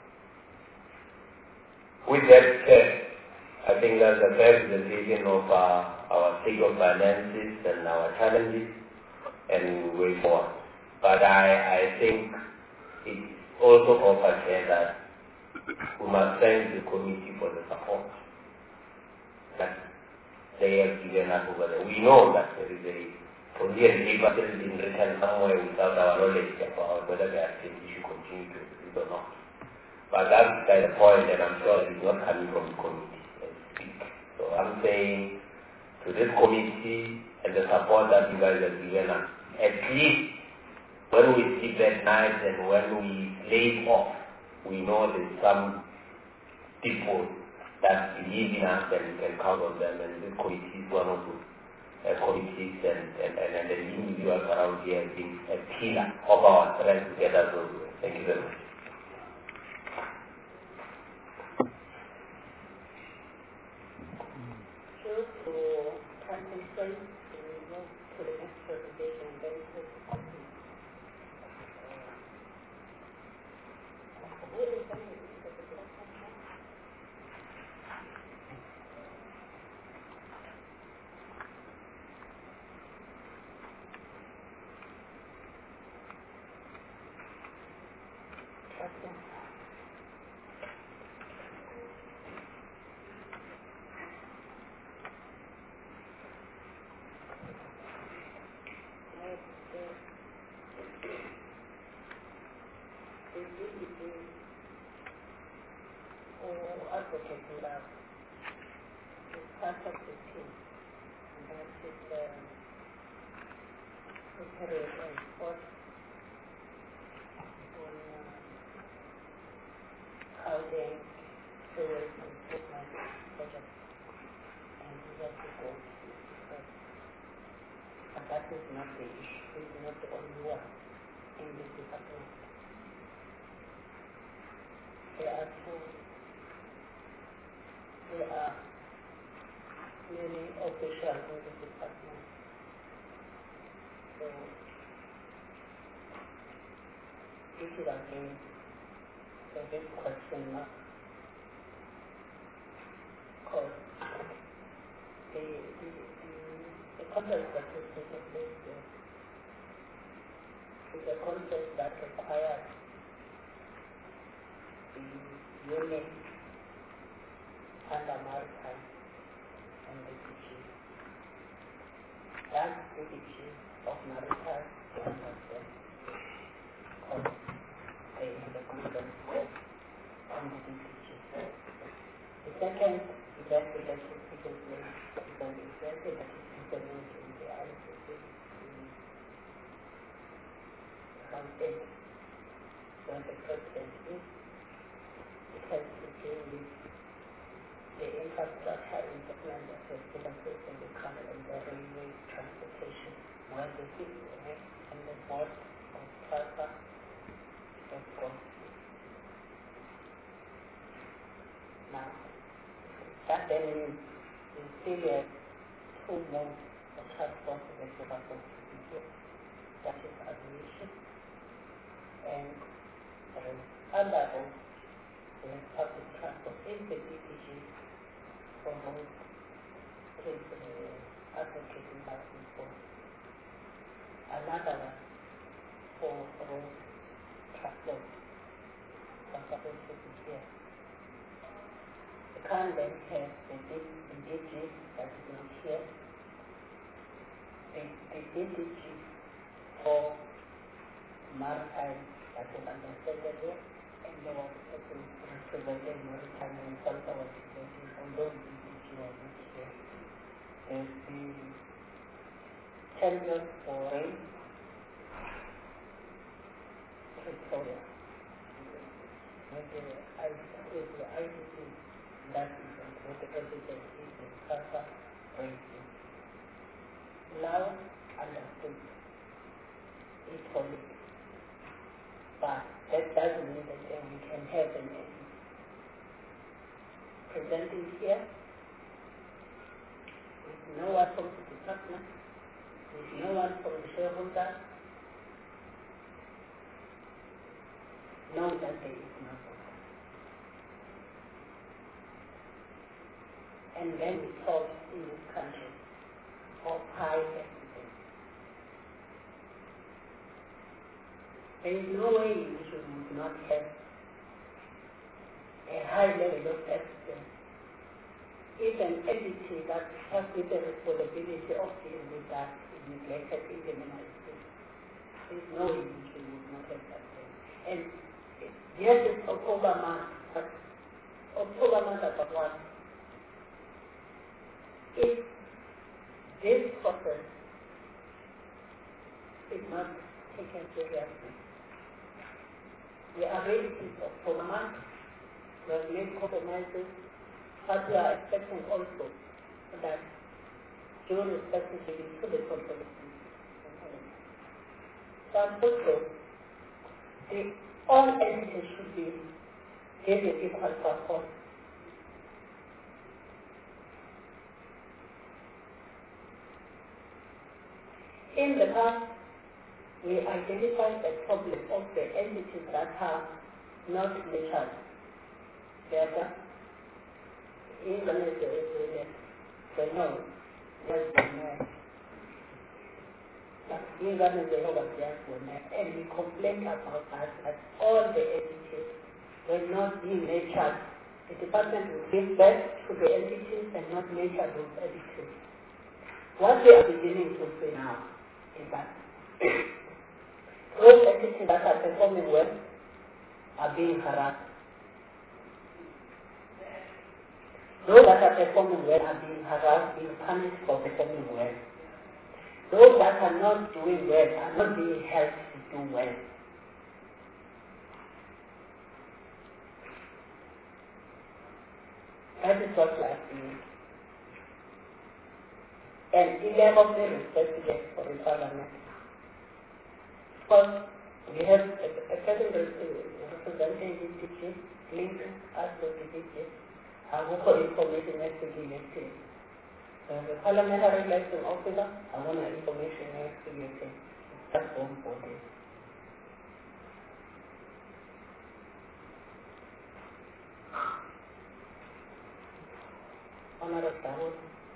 With that said, I think that's the first presentation of uh, our state of finances and our challenges and way forward. But I, I think it's also proper to say that we must thank the committee for the support that they have given us over there. We know that there is a condition paper that has been written somewhere without our knowledge about whether the activity should continue to exist or not. But that's the point, and I'm sure it is not coming from the committee. So I'm saying to this committee and the support that you guys have given us, at least when we sleep at night and when we lay off, we know there's some people that believe in us and we can count on them, and this committee is one of those uh, committees, and, and, and, and the individuals around here have been a pillar of our strength to get us those ways. Thank you very much. Sure, to concentrate and move to the next presentation. Very good. question? Advocating love is part of the team, and that is uh, preparing a report on uh, housing, sewage improvement projects, and we have to go to discuss. But that is not the issue, it's not the only one in this department. There are two There are many officials in the department. So, this is again a big question mark. Because the, the, the, the concept that is taking place there is a concept that requires the unit under maritime and the D G. That's the D G of maritime to understand of the, the concept of the D G. The second investigation taking place is an investigation that is implemented in the I C C around eight, where the president is. It has to do with the infrastructure investment that has taken place in the country and the railway transportation, where the C E O and the board of TRAPA has gone. Now, that then means we still have two more of transport that we have to do. That is aviation and there is other roads, there is public transport in the D P G for roads, is uh, advocating that before. Another one for road transport was supposed to be here. The current then has the D G that is not here. The, the D D G for maritime that is understood here, and there was a person representing maritime and also was representing, although the D D G was not here. There's the champion for rail, Victoria. And the I C the I C C, that is what the president is in Sasa raising. Now understood is politics. But that doesn't mean that uh, we can have an end. Presenting here, with no one from the department, with no one from the shareholder, know that there is no one. And then we talk in this country of high evidence. There is no way in which we would not have a high level of evidence. If an entity that has with the responsibility of dealing with that is neglected in the United States, there is no way in which we would not have that thing. And yes, it's October month, but October month about what? If this process is not taken seriously, we are ready to October month, we have made compromises, but we are expecting also that June is specifically to the compromises. But also, the, all entities should be given equal support. In the past, we identified the problem of the entities that are not mature. Therefore, even if there is a no, yes, no. and we complained about that, that all the entities were not being nurtured. The department will give back to the entities and not nurture those entities. What we are beginning to see now is that those entities that are performing well are being harassed. Those that are performing well are being harassed, being punished for performing well. Those that are not doing well are not being helped to do well. That is what we are seeing. And we have also respected for the parliament. Because we have a, a certain representative teaching, linked us to the teaching, and also information has to be listed. Uh, the parliamentary election officer, I want an information has to be listed. That's one body. Honorable Dawud.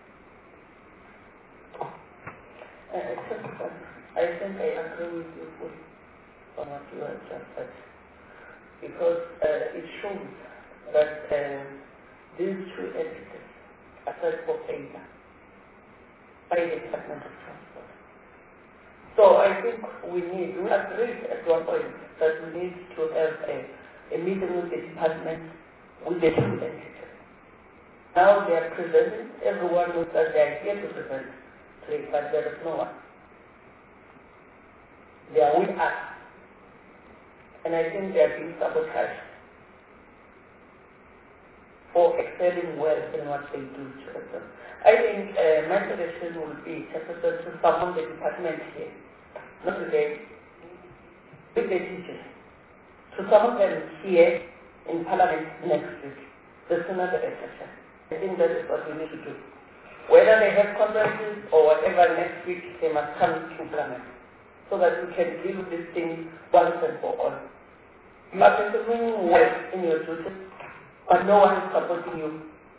Uh, I think I agree with you fully on what you have just said, because uh, it shows that uh, these two entities are set for failure by the Department of Transport. So I think we need, we agreed at one point that we need to have a, a meeting with the department, with the two entities. Now they are presenting, everyone knows that they are here to present, but there is no one. They are with us. And I think they are being sabotaged for excelling well in what they do to them. I think uh, my suggestion will be to summon the department here, not today, with the teachers, to summon them here in Parliament next week. The sooner the better. I think that is what we need to do. Whether they have conferences or whatever next week, they must come to Parliament so that we can deal with this thing once and for all. You are performing well in your duties, but no one is supporting you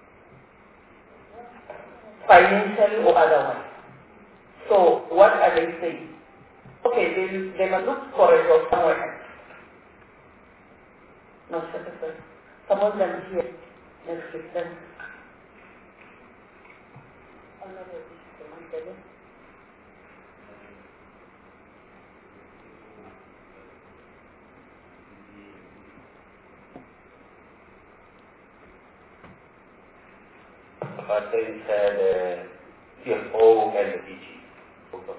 financially or otherwise. So what are they saying? Okay, they, they must look for a job somewhere else. No, sir. Some of them here next week then. But they said uh, C F O and the D G. Both of them.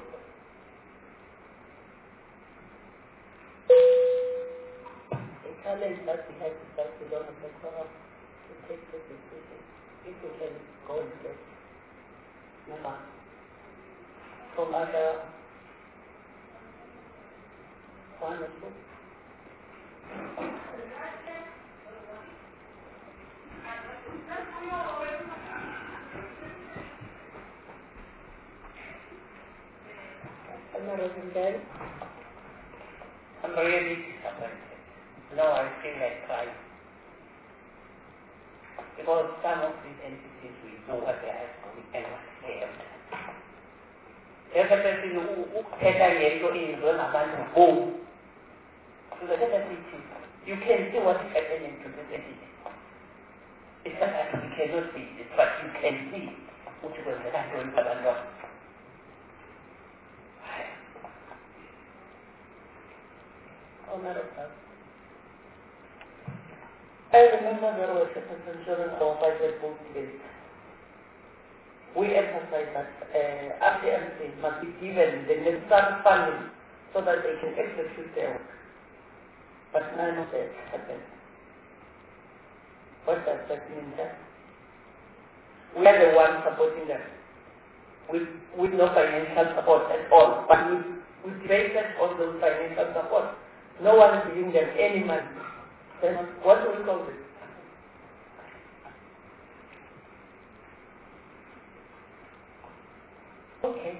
The challenge that we have is that we don't have the quorum to take the decision. If we can go and get number from other one or two. I'm really disappointed. Now I feel like crying. Because some of these entities, we know what they are doing and what they have done. There's a person who had a yellow in the home. So the entity, you can see what is happening to this entity. It's not that we cannot see it, but you can see what is happening to the I remember there was a presentation of budget book list. We emphasize that uh, R T M C must be given the necessary funding so that they can execute their work. But none of that happened. What does that mean then? We are the ones supporting them with, with no financial support at all. But we, we debated on those financial support. No one is giving them any money. Then what do we call this? Okay.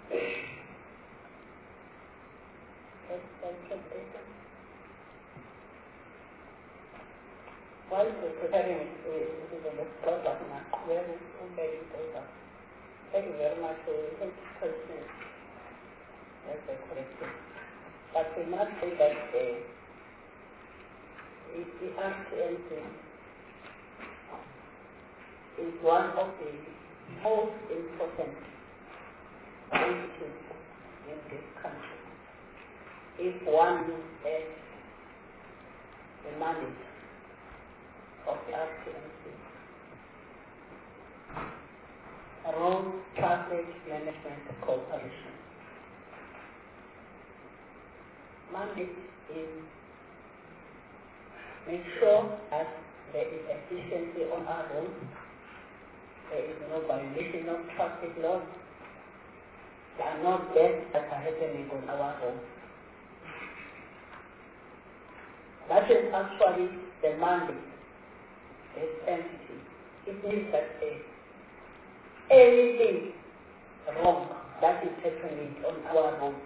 While we're preparing it, this is a product now. Where is the product? Thank you very much for your question. as a collective. But we must say that uh, the R T M C is one of the most important entities in this country. If one looks at the mandate of the R T M C, Road Traffic Management Corporation. Mandate is make sure that there is efficiency on our roads, there is no violation of traffic laws, there are no deaths that are happening on our roads. That is actually the mandate, this entity. It means that uh, anything wrong that is happening on our roads,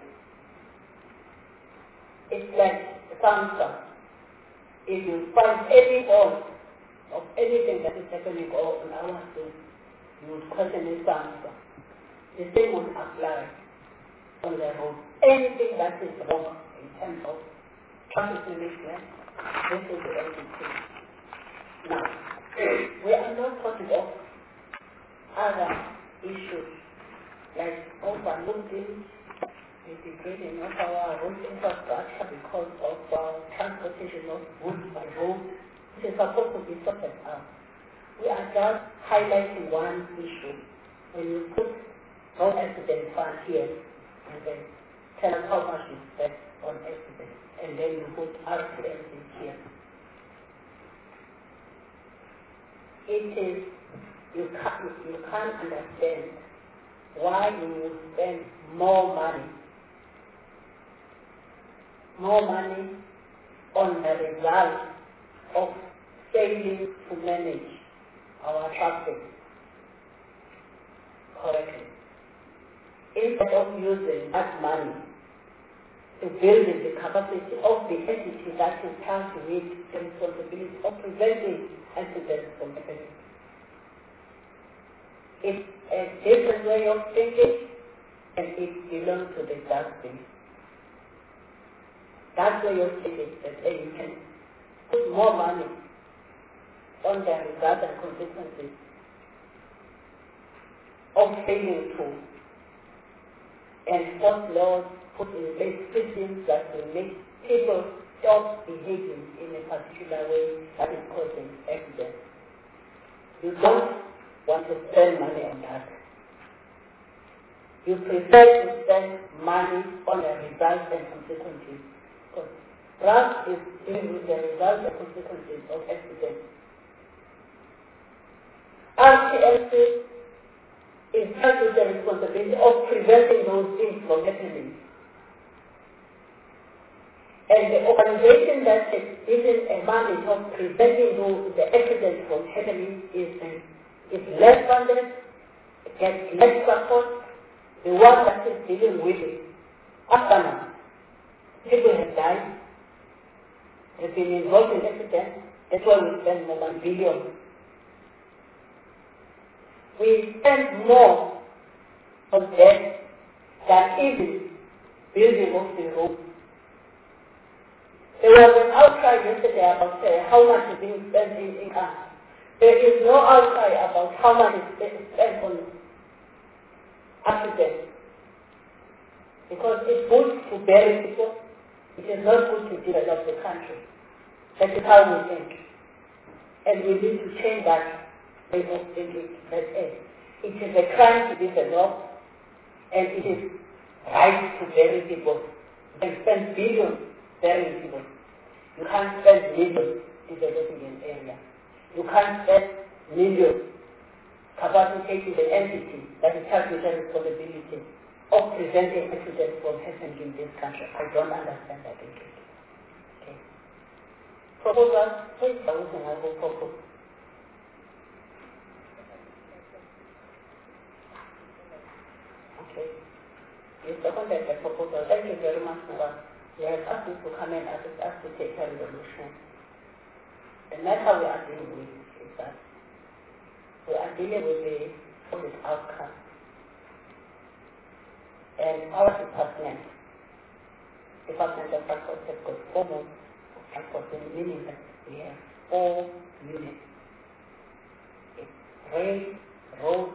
it's like Samsung. If you find any fault of anything that is happening on our roads, you would question it Samsung. The same would apply on the road. Anything that is wrong in terms of traffic management, this is the entity. Now, we are not talking of other issues like overloading, the degrading of our road infrastructure because of uh, transportation of goods by road, which is supposed to be sorted out. We are just highlighting one issue. When you put road accident fund here and then tell us how much you spent on accidents, and then you put R T M C here. It is, you can't, you can't understand why you will spend more money, more money on the result of failing to manage our traffic correctly, instead of using that money to build the capacity of the entity that is tasked with the responsibility of preventing accidents from happening. It's a different way of thinking, and it belongs to the dustbin. That way of thinking, that hey, you can put more money on the results and consequences of failing to enforce laws, put in place systems that will make people stop behaving in a particular way that is causing accidents. You don't want to spend money on that. You prefer to spend money on the results and consequences. Because RAS is dealing with the results and consequences of accidents. R T M C is charged with the responsibility of preventing those things from happening. And the organization that is given a mandate of preventing those, the accidents from happening is, uh, is less funded, gets less support. The one that is dealing with it, Afghana, people have died, have been involved in accidents, that's why we spend more than billions. We spend more on that than even building of the road. There was an outcry yesterday about uh, how much is being spent in income. There is no outcry about how much is being spent on accidents. Because it's good to bury people, it is not good to develop the country. That is how we think. And we need to change that way of thinking. That uh, it is a crime to develop, and it is right to bury people. You can spend billions burying people. You can't spend millions developing an area. You can't spend millions capacitating the entity that is charged with the responsibility of preventing accidents from happening in this country. I don't understand that thinking. Okay. Proposal, please, I will propose. Okay. You seconded the proposal. Thank you very much for that. We have asked you to come and ask us to take a resolution. The matter we are dealing with is that we are dealing with the public outcome. And our department, Department of Transport, has got four modes of transport, meaning that we have four units. It's rail, road,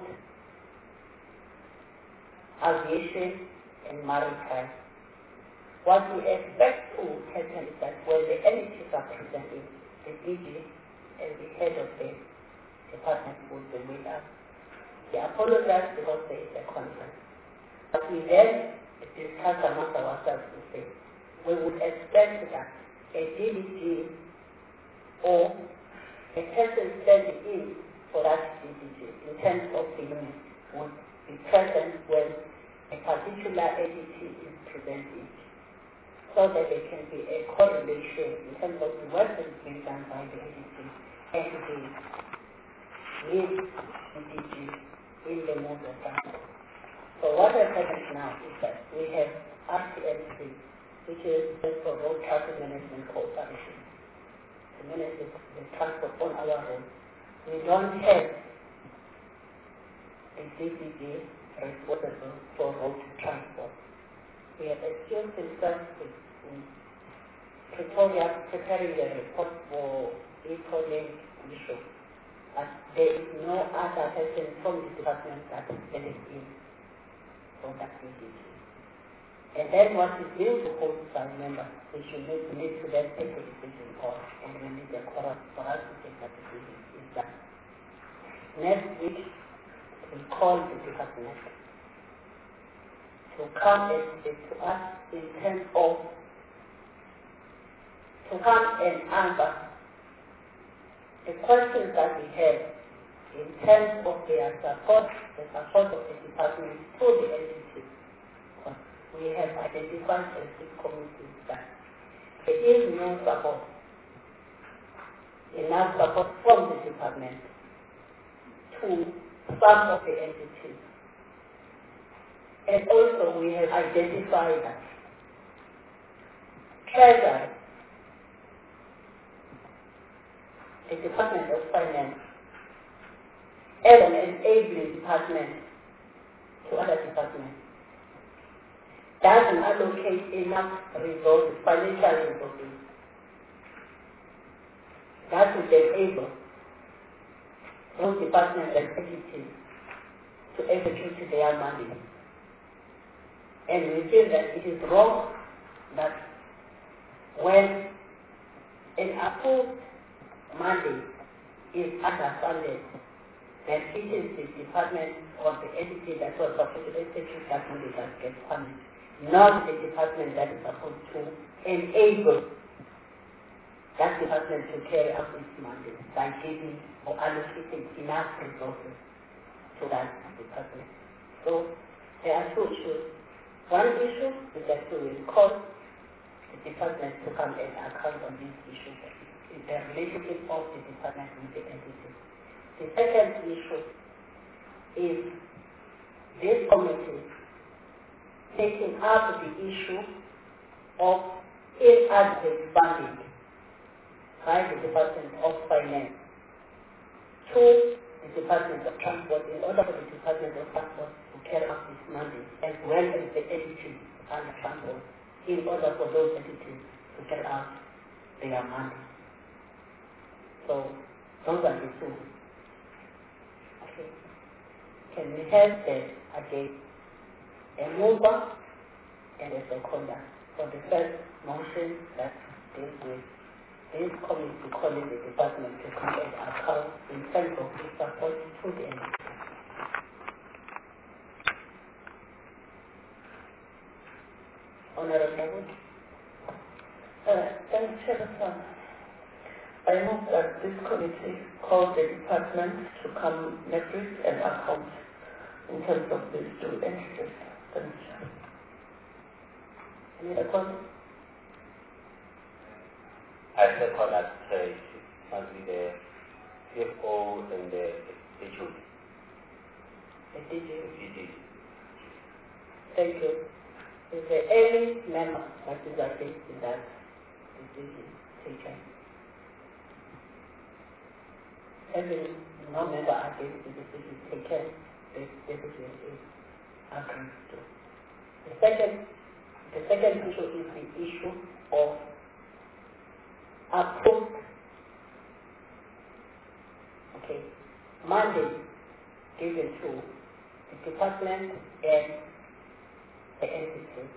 aviation, and maritime. What we expect to happen is that when the entities are presenting, the D G and the head of the department would be with us. They apologize because there is a conference. But we then discuss amongst ourselves to say, we would expect that a D D G or a person standing in for that D D G in terms of the unit would be present when a particular entity is presenting, so that there can be a correlation in terms of the work that is being done by the entity and the with D D G in the mode of transport. So what has happened now is that we have R T M C, which is for Road Traffic Management Corporation, to manage the, the transport on our roads. We don't have a D D G responsible for road transport. We have assumed themselves in Pretoria preparing the report for e-calling issue. But there is no other person from the department that is standing in for that D D G. And then what is due to hold by members, we should need, need to then take a decision on, and we need a quorum for us to take that decision is that next week we call the department to come and speak to us in terms of to come and answer the questions that we have in terms of their support, the support of the department to the entity. We have identified as six committees that there is no support, enough support from the department to some of the entities. And also we have identified that Treasury, the Department of Finance, as an enabling department to other departments, doesn't allocate enough resources, financial resources, that would enable those departments and entities to execute their mandate. And we feel that it is wrong that when an approved mandate is underfunded, then it is the department or the entity that was supposed to execute that mandate that gets funded, not the department that is supposed to enable that department to carry out its mandate by giving or allocating enough resources to that department. So there are two issues. One issue is that we will call the department to come and account on this issue, the relationship of the department with the entity. The second issue is this committee taking up the issue of inadequate funding by the Department of Finance to the Department of Transport in order for the Department of Transport to carry out this mandate, as well as the entities under transport, in order for those entities to carry out their mandate. So those are the two. Okay. Can we have that again? A mover and a seconder for the first motion that deals with this committee calling the department to come and account in terms of its support to the entity. Honorable. Uh, thank you, Chairperson. I move that this committee call the department to come next week and account in terms of these two entities. Thank you. Any other comments? I second that uh, it must be the C F O and the H O D. The D G. D G. Thank you. Is there any member that is against that decision taken? Having no member against the decision taken, the decision is agreed to. The second, the second issue is the issue of approved, okay, mandate given to the department and the entity.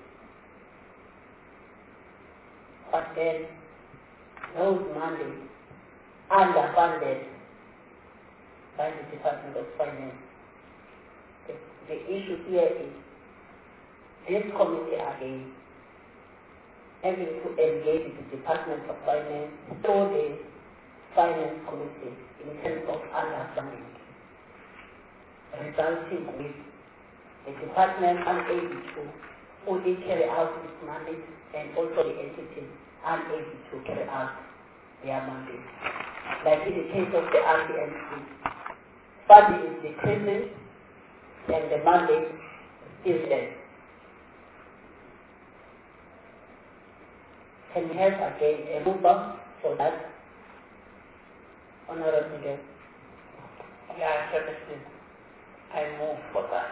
But then those mandates underfunded by the Department of Finance. The, the issue here is this committee again having to engage the Department of Finance through the Finance Committee in terms of underfunding, resulting with the department unable to fully carry out its mandate and also the entity unable to carry out their mandate. Like in the case of the R T M C, funding is decreasing and the mandate is there. Can we have again a mover for that? Honorable Miguel. Yeah, Chairperson, I move for that.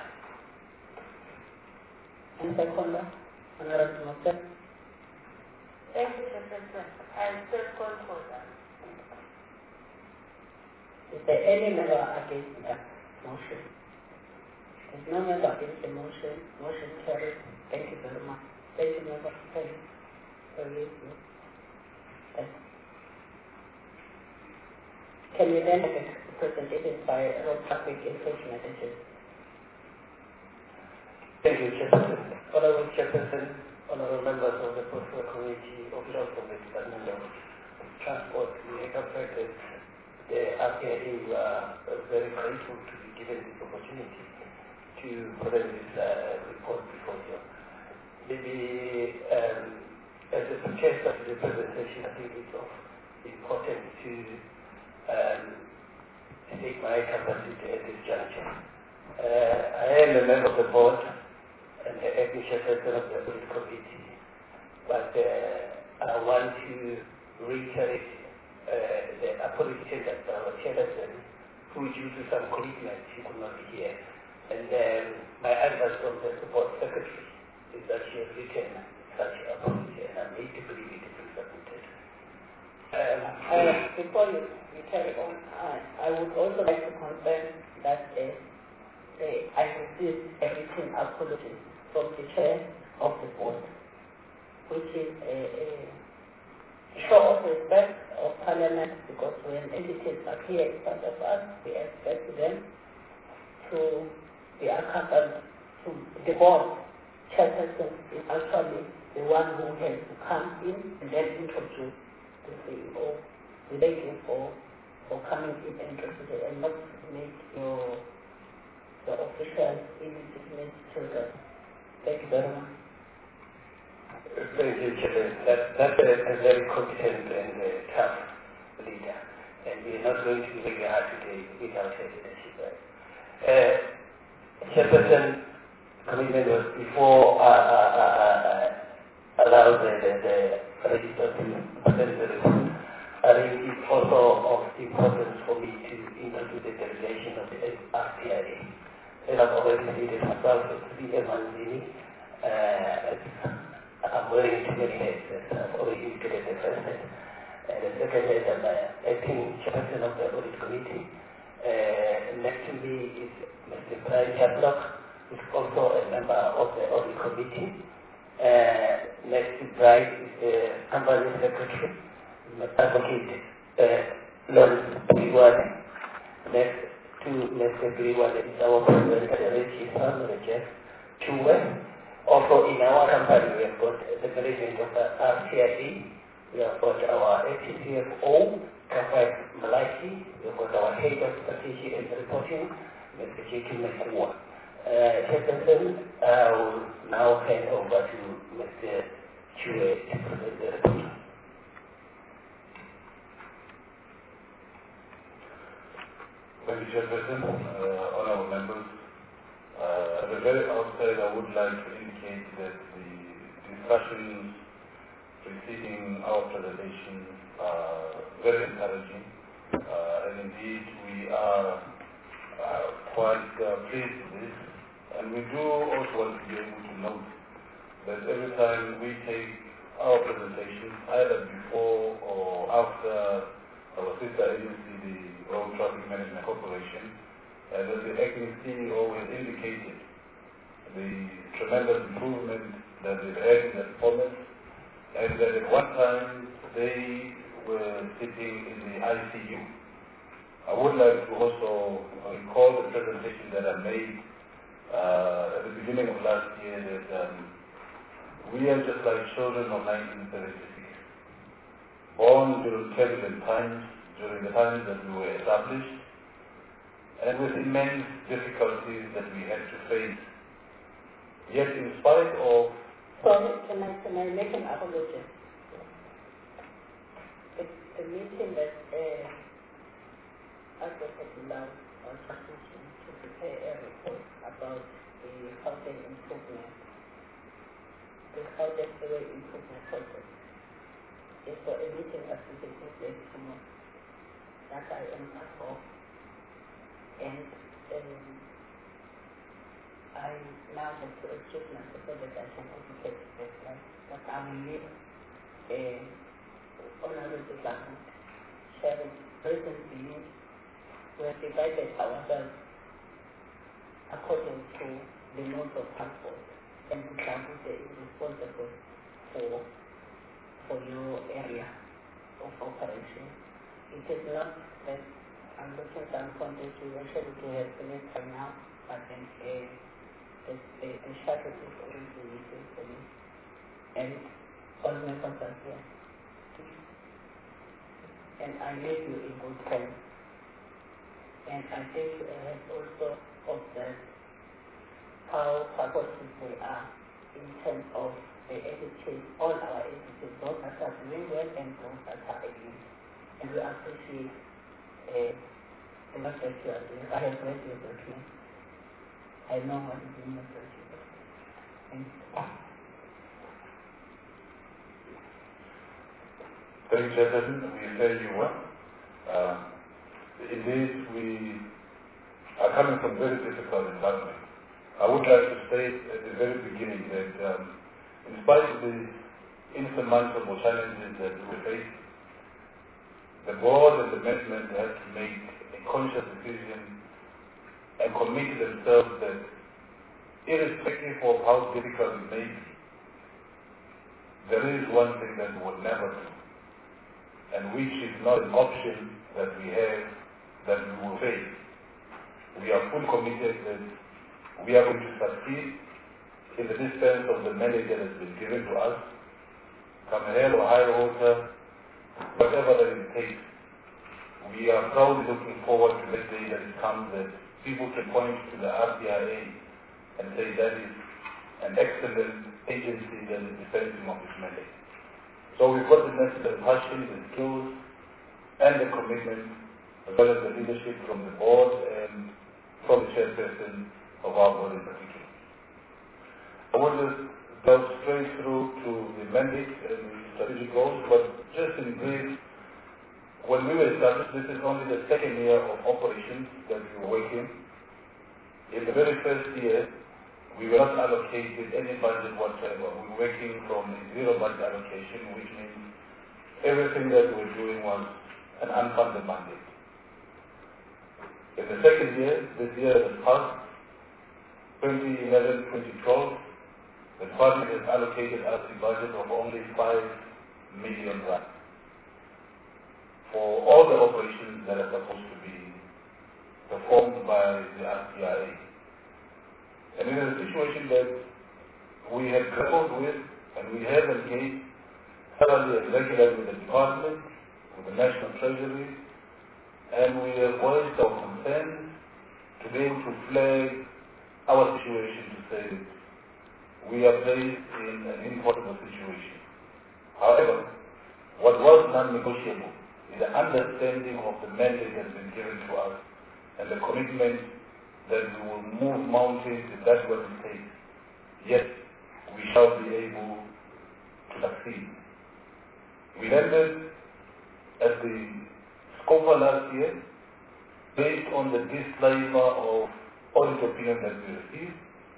And second, Honorable Moses. Thank you, Chairperson. I second for that. Is there any member against that motion? There's no member against the motion. Motion carried. Thank you very much. Thank you, member. Thank you. Thank you. Thank you. Can we then have a presentation by Road Traffic Enforcement Agency? Thank you, Chairperson. Honorable Chairperson, honorable members of the Portfolio Committee, officials of the Department of Transport, we interpreted the R P I A. We are very grateful to be given this opportunity to present this uh, report before you. Maybe um, as a suggest of the presentation, I think it's of important to um, take my capacity at this juncture. Uh, I am a member of the board and the acting chairperson of the audit committee, but uh, I want to reiterate uh, the apology that our chairperson, who due to some commitments, he could not be here. And um, my advice from the support secretary is that she has written such apology, and I need to believe it is submitted. Um, uh, before you, you carry on, I, I would also like to confirm that uh, uh, I received a written apology from the chair of the board, which is a, a show of respect of Parliament, because when entities appear in front of us, we expect them to be accompanied to the board. Chairperson is actually the one who has to come in and then introduce the C E O. We thank you for, for coming in and introducing and not make your, your official illegitimate children. Thank you very much. Thank you, Chairman. That, that's a, a very competent and uh, tough leader, and we are not going to be very hard today without her leadership. Uh, Chairperson, commitment was before uh, uh, uh, uh, allowed the, the, the register to present the report. I think it's also of importance for me to introduce the delegation of the R T I A. And I've already stated myself to be a Manzini. Uh, I'm willing to get heads, as I've already indicated the first head. And the second head, I'm uh, acting chairperson of the audit committee. Uh, next to me is Mister Brian Chaplock, who is also a member of the audit committee. Uh, next to Brian is the company secretary, Mister Advocate uh, Lawrence Griwane. Next to Mister Griwane is our president, Regis Manager, Chue. Also in our company, we have got the management of the R T I A, we have got our A T C F O, Kafai Malaki, we have got our head of strategy and reporting, Mister J K Mekua. Uh, Chairperson, I will now hand over to Mister Chue to present the report. Thank you, Chairperson, uh, honorable members. Uh, at the very outset, I would like to indicate that the discussions preceding our presentation are very encouraging, uh, and indeed we are uh, quite uh, pleased with this. And we do also want to be able to note that every time we take our presentation, either before or after our sister agency, the Road Traffic Management Corporation, uh, that the acting C E O has indicated the tremendous improvement that they've had in their performance, and that at one time they were sitting in the I C U. I would like to also recall the presentation that I made uh, at the beginning of last year that um, we are just like children of nineteen seventy-six, born during turbulent times, during the times that we were established, and with immense difficulties that we had to face. Yet in spite of... Sorry, can I, can I make an apology? It's a meeting that uh, Advocate Love was asking to prepare a report about the housing improvement, the housing area improvement project. It's for a meeting that will take place tomorrow that I am part of. And um, I now have to excuse myself so that I can educate this life. But I will leave a honorable department sharing present beings. We have divided ourselves according to the modes of transport, and the transport is responsible for for your area of operation. It is not that I'm looking down from this direction to have finished by now, but then uh, the, the, the shuttle is already waiting for me. And all members are here. And I leave you in good hands. And I think you have also observed how supportive we are in terms of the entities, all our entities, those that are doing well and those that are against. And we appreciate uh, the work that you are doing. I have read your document. I know what is in your document. Thank you. Thank you, Chairperson. We hear you well. Uh, indeed, we are coming from very difficult environment. I would like to state at the very beginning that um, in spite of the insurmountable challenges that we face, the board and the management have to make a conscious decision and commit themselves that irrespective of how difficult it may be, there is one thing that we will never do, and which is not an option that we have that we will face. We are fully committed that we are going to succeed in the dispense of the mandate that has been given to us, come hell or high water, whatever that it takes. We are proudly looking forward to that day that it comes that people can point to the R T I A and say that is an excellent agency that is dispensing of this mandate. So we've got the necessary passion, the skills, and the commitment, as well as the leadership from the board and from the chairperson of our board in particular. I want to go straight through to the mandate and the strategic goals, but just in brief, when we were established, this is only the second year of operations that we were working. In the very first year, we were not allocated any budget whatsoever. We were working from a zero budget allocation, which means everything that we were doing was an unfunded mandate. In the second year, this year has passed, twenty eleven twenty twelve, the party has allocated us a budget of only five million rand for all the operations that are supposed to be performed by the R T I A. And in a situation that we have grappled with, and we have engaged thoroughly and regularly with the department, with the National Treasury, and we have voiced our concerns to be able to flag our situation to say that we are placed in an impossible situation. However, what was non-negotiable is the understanding of the mandate that has been given to us and the commitment that we will move mountains if that's what it takes. Yes, we shall be able to succeed. We landed at the scope last year based on the disclaimer of audit opinion that we received,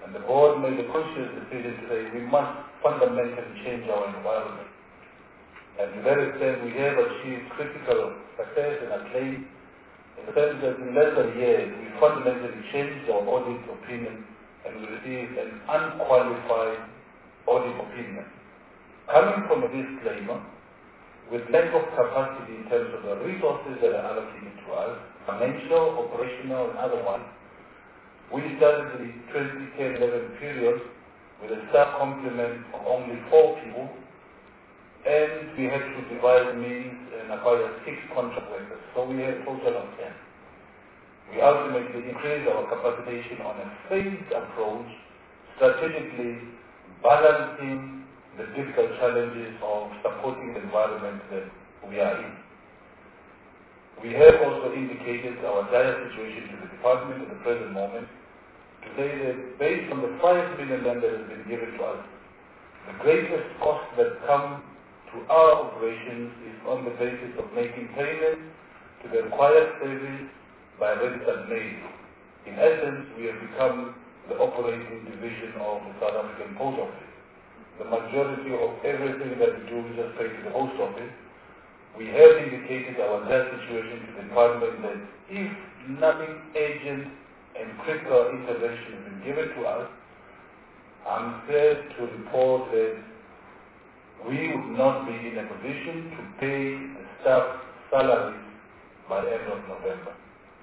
And the board made a conscious decision to say we must fundamentally change our environment. And to that extent, we have achieved critical success and acclaim in the sense that in less than a year, we fundamentally changed our audit opinion and we received an unqualified audit opinion. Coming from a disclaimer, with lack of capacity in terms of the resources that are allocated to us, financial, operational, and otherwise, we started the twenty ten eleven period with a staff complement of only four people, and we had to devise means and acquire six contract workers. So we had a total of ten. We ultimately increased our capacitation on a phased approach, strategically balancing the difficult challenges of supporting the environment that we are in. We have also indicated our dire situation to the department at the present moment to say that based on the five million rand that has been given to us, the greatest cost that come to our operations is on the basis of making payments to the required service by registered mail. In essence, we have become the operating division of the South African Post Office. The majority of everything that we do is just paid to the Post Office. We have indicated our dire situation to the department that if nothing urgent and critical intervention has been given to us, I'm sad to report that we would not be in a position to pay the staff salaries by the end of November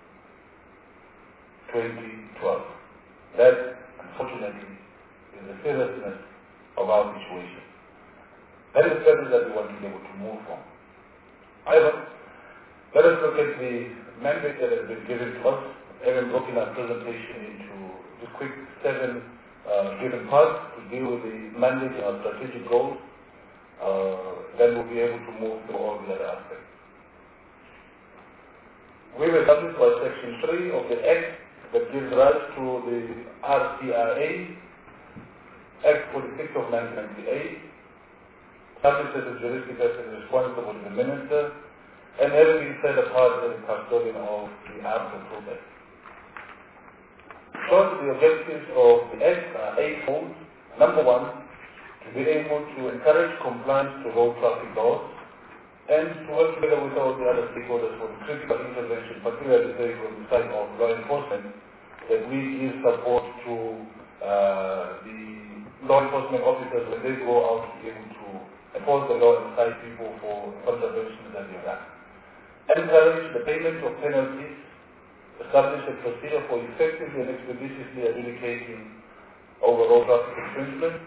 twenty twelve. That, unfortunately, is the seriousness of our situation. That is something that we want to be able to move from. However, let us look at the mandate that has been given to us, having broken our presentation into the quick seven uh, given parts to deal with the mandate and our strategic goals. Uh, then we'll be able to move through all the other aspects. We were established by Section three of the Act that gives rise to the R C R A, Act forty-six of nineteen ninety-eight, established as a juristic person responsible to the minister, and having been set apart as a custodian of the arms of process. Short, the objectives of the Act are eightfold. Number one, to be able to encourage compliance to road traffic laws and to work together with all the other stakeholders for the critical intervention, particularly from the side of law enforcement, that we give support to uh, the law enforcement officers when they go out to be able to enforce the law and cite people for contraventions that they've done. Encourage the payment of penalties, establish a procedure for effectively and expeditiously adjudicating over road traffic infringement,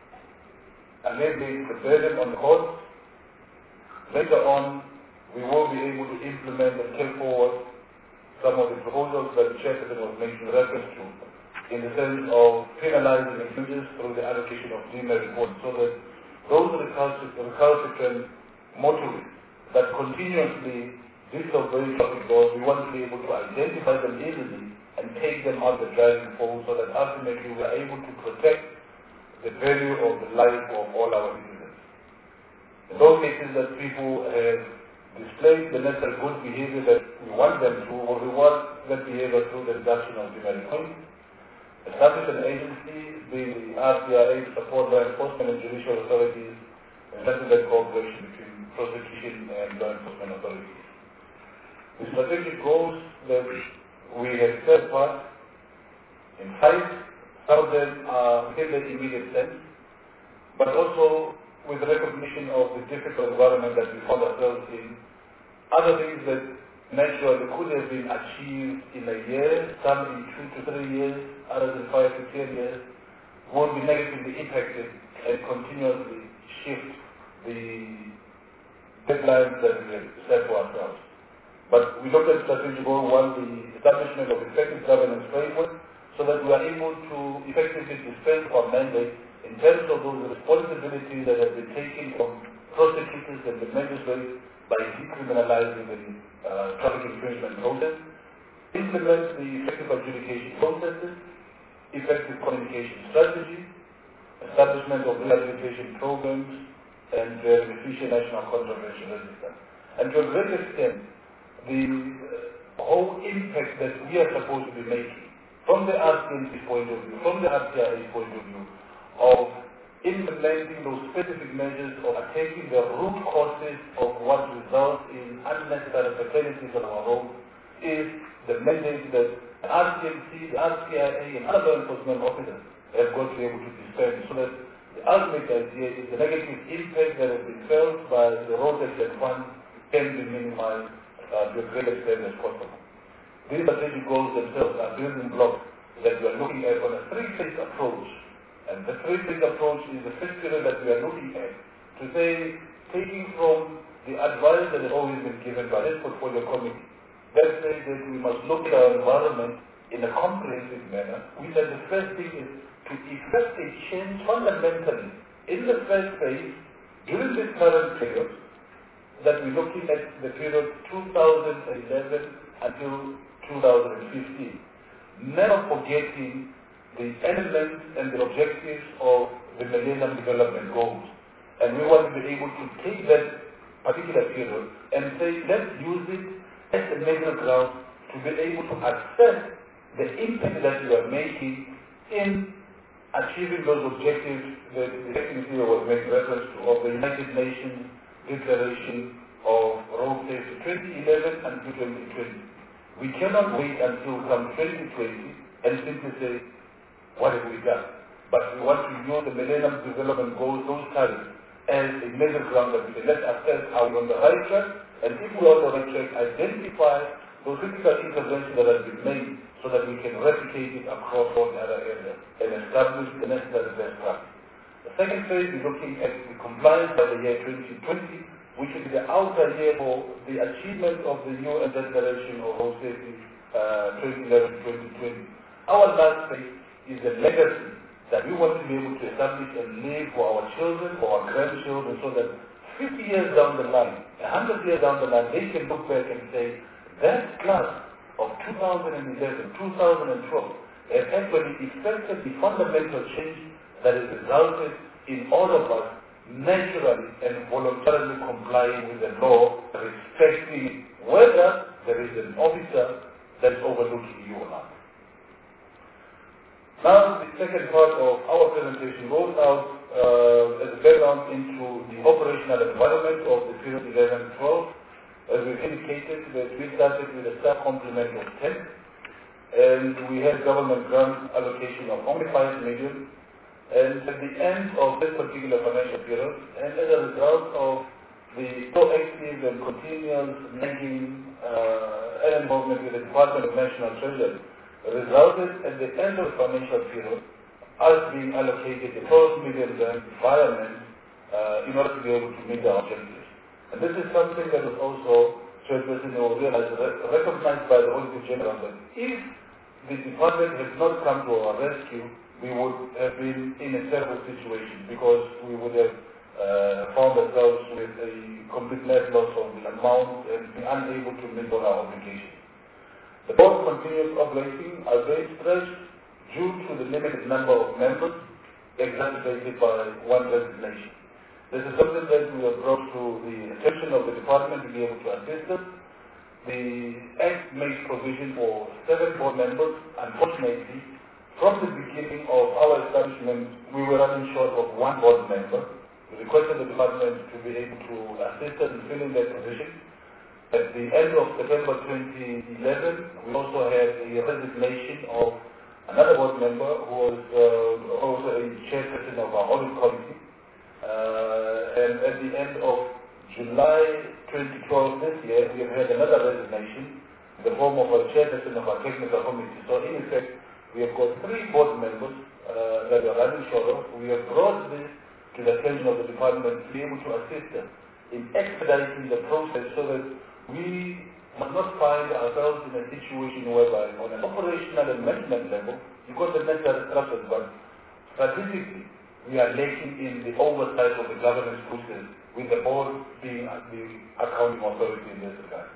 and maybe the burden on the courts. Later on, we will be able to implement and take forward some of the proposals that the chairperson was making reference to, in the sense of penalizing offenders through the allocation of demerit reports, so that those recalcitrant motorists that continuously disobey traffic laws, we want to be able to identify them easily and take them out the driving force, so that ultimately we are able to protect the value of the life of all our citizens. In those cases that people have displayed the necessary good behavior that we want them to, or reward that behavior through the reduction of demerit points, establish an agency, being the R C R A, to support law enforcement and judicial authorities, and that cooperation between prosecution and law enforcement authorities. The strategic goals that we have set apart in five, some of them are within the immediate sense, but also with recognition of the difficult environment that we found ourselves in. Other things that naturally could have been achieved in a year, some in two to three years, others in five to ten years, won't be negatively impacted and continuously shift the deadlines that we have set for ourselves. But we looked at strategic goal one, the establishment of effective governance framework, so that we are able to effectively dispense our mandate in terms of those responsibilities that have been taken from prosecutors and the magistrates by decriminalizing the uh, traffic infringement process, implement the effective adjudication processes, effective communication strategy, establishment of rehabilitation programs, and the efficient national contravention register. And to a great extent, the uh, whole impact that we are supposed to be making from the R C M C point of view, from the R T I A point of view, of implementing those specific measures of taking the root causes of what results in unnecessary fatalities on our roads is the mandate that the R C M C, the R T I A and other law enforcement officers have got to be able to dispense so that the ultimate idea is the negative impact that has been felt by the road accident fund can be minimized uh, to a great extent as possible. These strategic goals themselves are building blocks that we are looking at on a three-phase approach. And the three-phase approach is the first pillar that we are looking at to say, taking from the advice that has always been given by this portfolio committee, that says that we must look at our environment in a comprehensive manner. We said the first thing is to effect a change fundamentally in the first phase during this current period, that we're looking at the period two thousand eleven until two thousand fifteen. Never forgetting the elements and the objectives of the Millennium Development Goals. And we want to be able to take that particular period and say, let's use it as a middle ground to be able to assess the impact that we are making in achieving those objectives that the secretary was making reference to of the United Nations Declaration of Road Safety twenty eleven until twenty twenty. We cannot wait until come twenty twenty and simply say, what have we done? But we want to use the Millennium Development Goals, those targets, as a middle ground that we say, let's assess are we on the right track, and if we are on the right track, identify those critical interventions that have been made so that we can replicate it across all the other areas and establish the necessary best practice. The second phase is looking at the compliance by the year twenty twenty, which is the outer year for the achievement of the U N Declaration of Road Safety uh, twenty eleven to twenty twenty. Our last phase is the legacy that we want to be able to establish and leave for our children, for our grandchildren, so that fifty years down the line, one hundred years down the line, they can look back and say, that class of two thousand eleven, two thousand twelve has actually effected the fundamental change that has resulted in all of us naturally and voluntarily complying with the law, respecting whether there is an officer that is overlooking you or not. Now, the second part of our presentation goes out uh, as a background into the operational environment of the period eleven twelve. As we've indicated, that we started with a staff complement of ten, and we had government grant allocation of only five million. And at the end of this particular financial period, and as a result of the proactive and continuous nagging uh, and involvement with the Department of National Treasury, resulted at the end of the financial period us being allocated the twelve million rand environment uh, in order to be able to meet our objectives. And this is something that was also, Chairperson, you will realize, recognized by the Auditor General, that if the department had not come to our rescue, we would have been in a terrible situation because we would have uh, found ourselves with a complete net loss of the amount and be unable to meet all our obligations. The board continues operating as very stretched due to the limited number of members exacerbated by one resignation. This is something that we have brought to the attention of the department to be able to assist us. The Act makes provision for seven board members. Unfortunately, from the beginning of our establishment, we were running short of one board member. We requested the department to be able to assist us in filling that position. At the end of September twenty eleven, we also had a resignation of another board member who was uh, also a chairperson of our audit committee. Uh, and at the end of July twenty twelve this year, we have had another resignation in the form of a chairperson of our technical committee. So in effect, we have got three board members uh, that are running short of. We have brought this to the attention of the department to be able to assist us in expediting the process so that we must not find ourselves in a situation whereby on an operational and management level, you've got the necessary structures, but strategically, we are lacking in the oversight of the governance process, with the board being the accounting authority in this regard.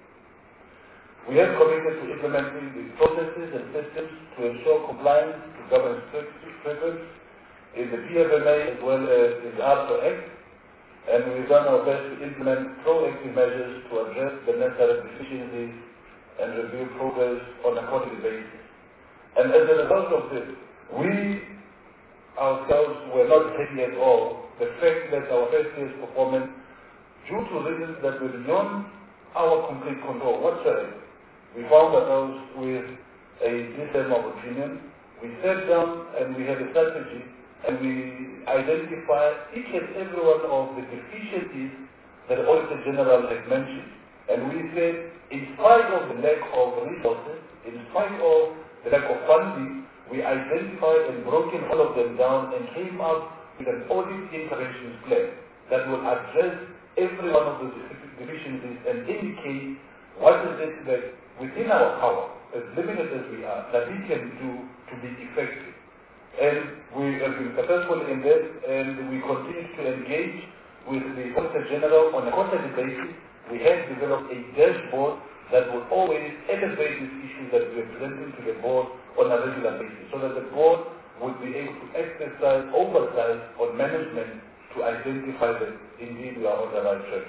We have committed to implementing the processes and systems to ensure compliance to governance principles in the P F M A as well as in the ARPA Act, and we've done our best to implement proactive measures to address the necessary deficiencies and review progress on a quarterly basis. And as a result of this, we ourselves were not happy at all. The fact that our first year's performance, due to reasons that were beyond our complete control whatsoever, we found ourselves with a difference of opinion. We sat down and we had a strategy and we identified each and every one of the deficiencies that the Auditor General had mentioned. And we said, in spite of the lack of resources, in spite of the lack of funding, we identified and broken all of them down and came up with an audit interventions plan that will address every one of those deficiencies and indicate what is it that within our power, as limited as we are, that we can do to be effective. And we have been successful in this, and we continue to engage with the Auditor General on a quarterly basis. We have developed a dashboard that will always elevate these issues that we are presenting to the board on a regular basis, so that the board would be able to exercise oversight on management to identify that indeed we are on the right track.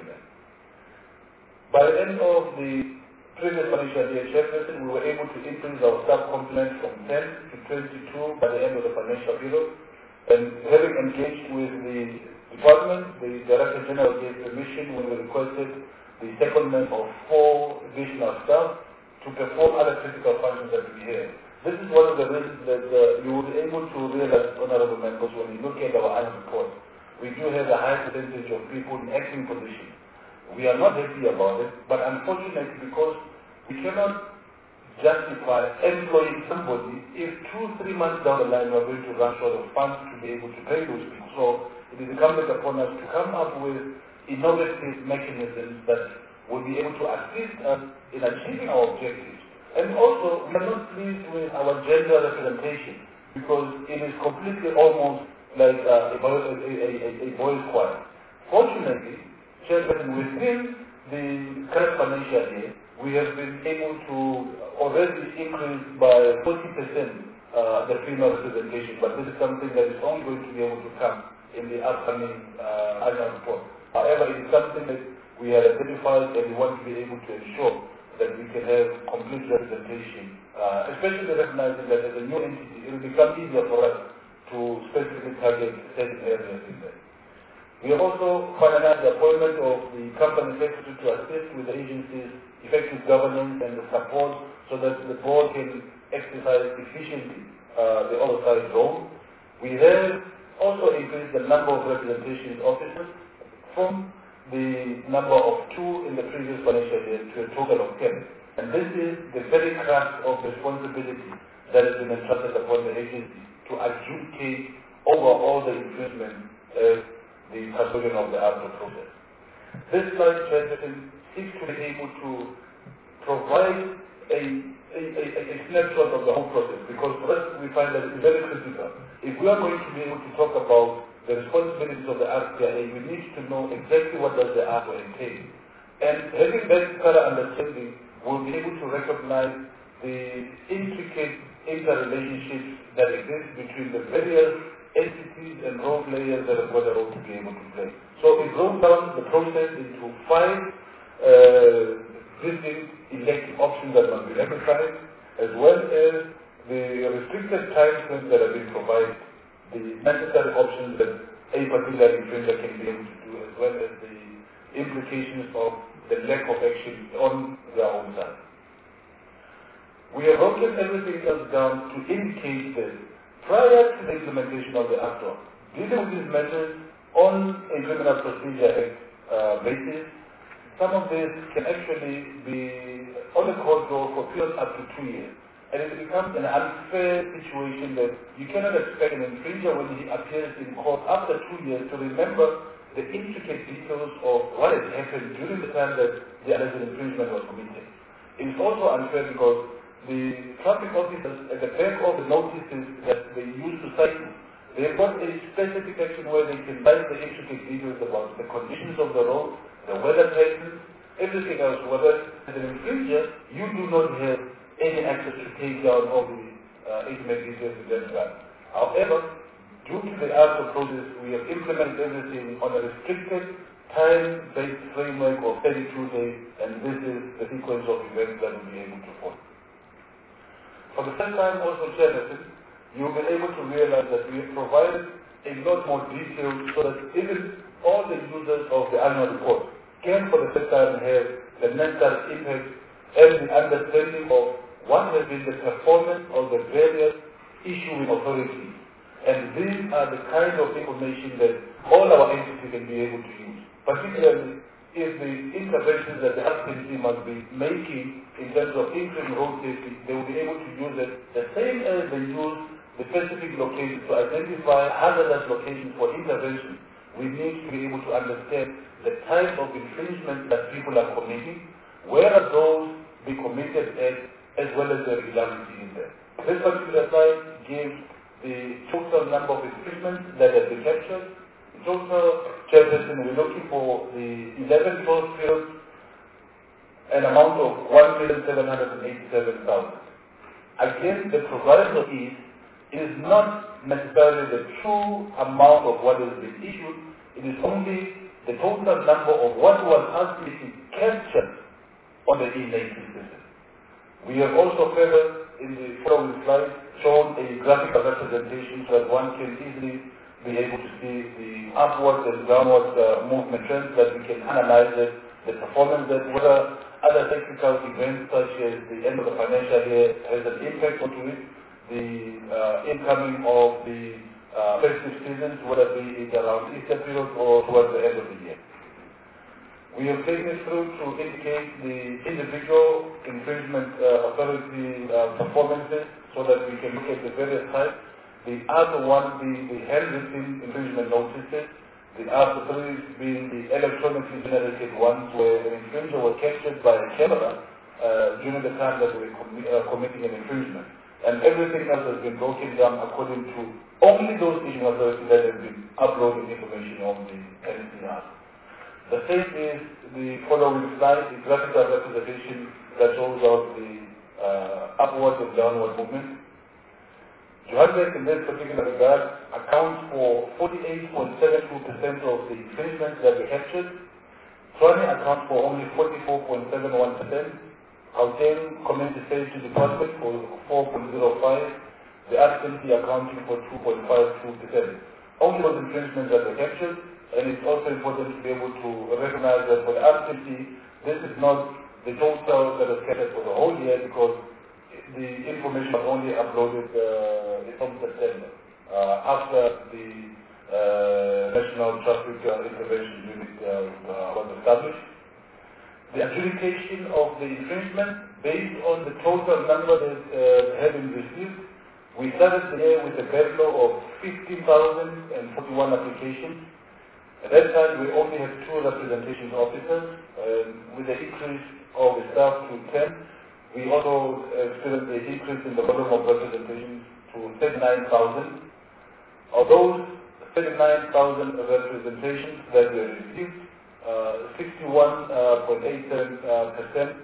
By the end of the previous financial year, Chairperson, we were able to increase our staff complement from ten to twenty-two by the end of the financial period. And having engaged with the department, the Director General gave permission when we requested the secondment of four additional staff to perform other critical functions that we have. This is one of the reasons that uh, you will be able to realize, honorable members, when you look at our annual report, we do have a high percentage of people in acting positions. We are not happy about it, but unfortunately, because we cannot justify employing somebody if two, three months down the line we are going to run short of funds to be able to pay those people. So it is incumbent upon us to come up with innovative mechanisms that will be able to assist us in achieving our objectives. And also, we are not pleased with our gender representation because it is completely almost like uh, a, boy, a, a, a, a boys' choir. Fortunately, Chairperson, within the current financial year, we have been able to already increase by forty percent uh, the female representation, but this is something that is only going to be able to come in the upcoming uh, annual report. However, it is something that we have identified and we want to be able to ensure that we can have complete representation, uh, especially recognizing that as a new entity, it will become easier for us to specifically target certain areas in there. We have also finalized the appointment of the company secretary to assist with the agency's effective governance and the support so that the board can exercise efficiently uh, the oversight role. We have also increased the number of representation officers from the number of two in the previous financial year to a total of ten. And this is the very crux of responsibility that has been entrusted upon the agency to adjudicate over all the infringement as the custodian of the ARPA process. This slide, Chairperson, seeks to be able to provide a, a, a, a snapshot of the whole process, because for us we find that it's very critical. If we are going to be able to talk about the responsibilities of the R P I A, we need to know exactly what does the ARPA entail. And having that thorough understanding, we'll be able to recognize the intricate interrelationships that exist between the various entities and role players that have got a role to be able to play. So it broke down the process into five uh, distinct elective options that must be reconciled, as well as the restricted time frames that have been provided, the necessary options that a particular infringer can be able to do, as well as the implications of the lack of action on their own side. We have broken everything else down to indicate that prior to the implementation of the Act, dealing with these matters on a Criminal Procedure Act uh, basis, some of this can actually be on the court roll for periods up to two years. And it becomes an unfair situation that you cannot expect an infringer when he appears in court after two years to remember the intricate details of what has happened during the time that the alleged infringement was committed. It is also unfair because the traffic officers at the back of the notices that they use to cite, they've got a specific section where they can cite the intricate details about the conditions of the road, the weather patterns, everything else. Whether as an infringer, you do not have any access to take down all the uh, intimate details in that regard. However, due to the ARPA process, we have implemented everything on a restricted time-based framework of thirty-two days, and this is the sequence of events that we'll be able to follow. For the first time also, Chairperson, you'll be able to realize that we have provided a lot more detail so that even all the users of the annual report can for the first time have the mental impact and the understanding of what has been the performance of the various issuing authorities. And these are the kind of information that all our entities can be able to use, particularly if the interventions that the R C M C must be making in terms of increasing road safety, they will be able to use it the same as they use the specific locations to identify hazardous locations for intervention. We need to be able to understand the type of infringement that people are committing, where are those be committed at, as well as the regularity in there. This particular slide gives the total number of infringements that have been captured. In total, Chairperson, we're looking for the eleven close periods, an amount of one million seven hundred eighty-seven thousand. Again, the proviso is, it is not necessarily the true amount of what has been issued, it is only the total number of what was actually captured on the e-making system. We have also further, in the following slide, shown a graphical representation so that one can easily be able to see the upward and downward uh, movement trends, that we can analyze it, the performance, that whether other technical events such as the end of the financial year has an impact onto it, the uh, incoming of the uh, festive seasons, whether it be around Easter period or towards the end of the year. We have taken it through to indicate the individual infringement uh, authority uh, performances so that we can look at the various types. The other one being the handwritten infringement notices, the other three being the electronically generated ones where an infringer was captured by a camera uh, during the time that we were commi uh, committing an infringement. And everything else has been broken down according to only those issuing authorities that have been uploading information on the N C R. The same is the following slide, the graphical representation that shows out the uh, upward and downward movement. Johannesburg in this particular regard accounts for forty-eight point seven two percent of the infringements that we captured. Tshwane accounts for only forty-four point seven one percent. Gauteng Community Safety Department for four point zero five. The R C M C accounting for two point five two percent. Only those infringements that were captured. And it's also important to be able to recognize that for the R C M C, this is not the total that is captured for the whole year, because the information was only uploaded uh, from September, uh, after the uh, National Traffic uh, Intervention Unit uh, uh, was established. The adjudication of the infringement based on the total number that uh, have been received. We started the year with a backlog of fifteen thousand forty-one applications. At that time, we only had two representation officers. Um, with the increase of the staff to ten, we also experienced an increase in the volume of representations to thirty-nine thousand. Of those thirty-nine thousand representations that were received, sixty-one point eight seven percent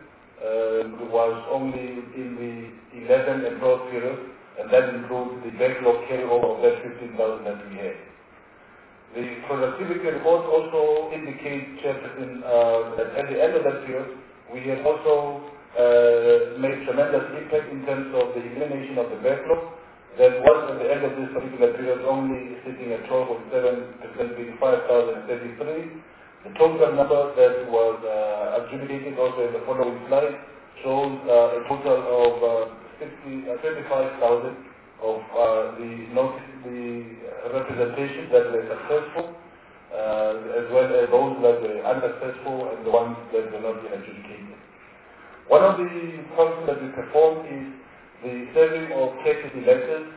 uh, was only in the eleven and twelve period, and that includes the backlog carryover of that fifteen thousand that we had. The productivity report also indicates, Chairperson, uh, that at the end of that period, we had also uh, made tremendous impact in terms of the elimination of the backlog. That was at the end of this particular period only sitting at twelve point seven percent, being five thousand thirty-three. The total number that was uh, adjudicated also in the following slide shows uh, a total of uh, twenty-five thousand of uh, the notice, the representations that were successful, uh, as well as those that were unsuccessful and the ones that were not yet adjudicated. One of the functions that we perform is the serving of courtesy letters.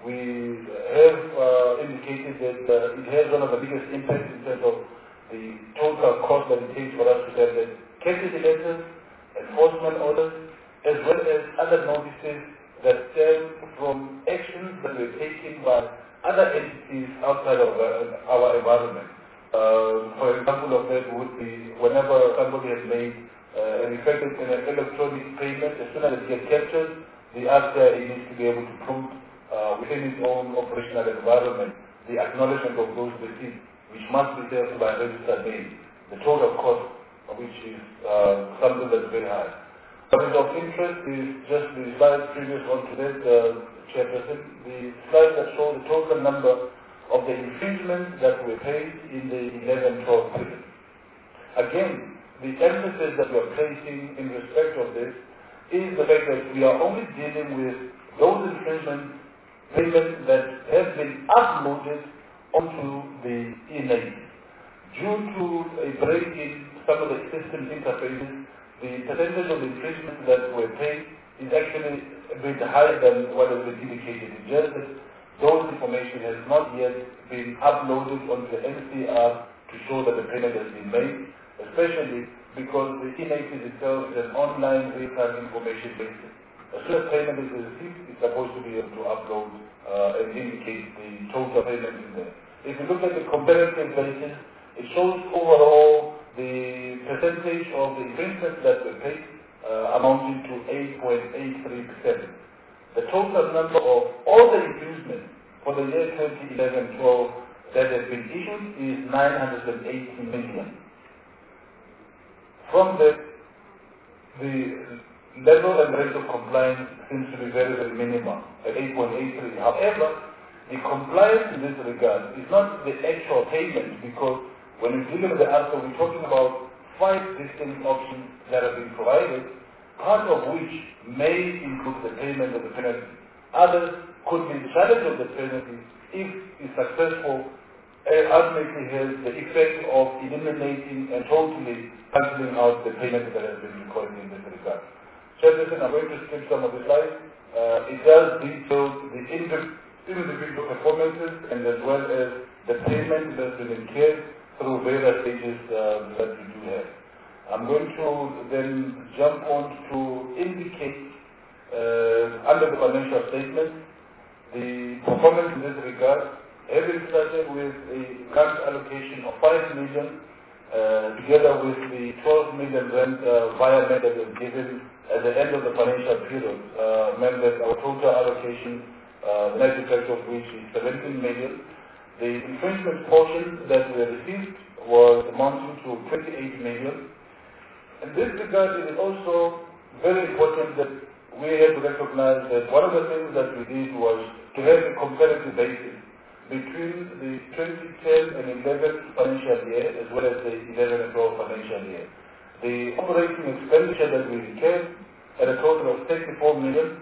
We have uh, indicated that uh, it has one of the biggest impacts in terms of the total cost that it takes for us to have the courtesy letters, enforcement orders, as well as other notices that stem from actions that were taken by other entities outside of uh, our environment. Uh, for example of that would be whenever somebody has made uh, an effective an electronic payment, as soon as it gets captured, the actor needs to be able to prove uh, within its own operational environment the acknowledgement of those receipts, which must be there by a registered name. The total cost of which is uh, something that's very high. What is of interest is just the slide previous one to that, uh, Chairperson, the slide that shows the total number of the infringements that were paid in the eleven twelve period. Again, the emphasis that we are placing in respect of this is the fact that we are only dealing with those infringement payments that have been uploaded onto the e-name. Due to a break in some of the system interfaces, the percentage of infringements that were paid is actually a bit higher than what has been indicated. It's just that those information has not yet been uploaded onto the N C R to show that the payment has been made, especially because the e-name itself is an online real-time information basis. As soon as payment is received, it's supposed to be able to upload uh, and indicate the total payment in there. If you look at the comparative basis, it shows overall the percentage of the infringements that were paid uh, amounting to eight point eight three percent. The total number of all the infringements for the year twenty eleven twelve that have been issued is nine hundred eighty million. From the, the level and rate of compliance seems to be very, very minimal at eight point eight three. However, the compliance in this regard is not the actual payment, because when we deal with the answer, we're talking about five distinct options that have been provided, part of which may include the payment of the penalty. Others could be the challenge of the penalty if it's successful, and ultimately has the effect of eliminating and totally cancelling out the payment that has been recorded in this regard. Chairperson, I'm going to skip some of the slides. Uh, it does detail the individual performances and as well as the payment that has been incurred through various stages uh, that we do have. I'm going to then jump on to indicate uh, under the financial statement the performance in this regard, having started with a grant allocation of five million uh, together with the twelve million rand uh, via that was given at the end of the financial period, uh, meant that our total allocation, uh, net effect of which is seventeen million. The infringement portion that we received was amounting to twenty-eight million. In this regard, it is also very important that we have to recognize that one of the things that we did was to have a comparative basis between the twenty ten and eleven financial year as well as the eleven and twelve financial year. The operating expenditure that we incurred at a total of thirty-four million.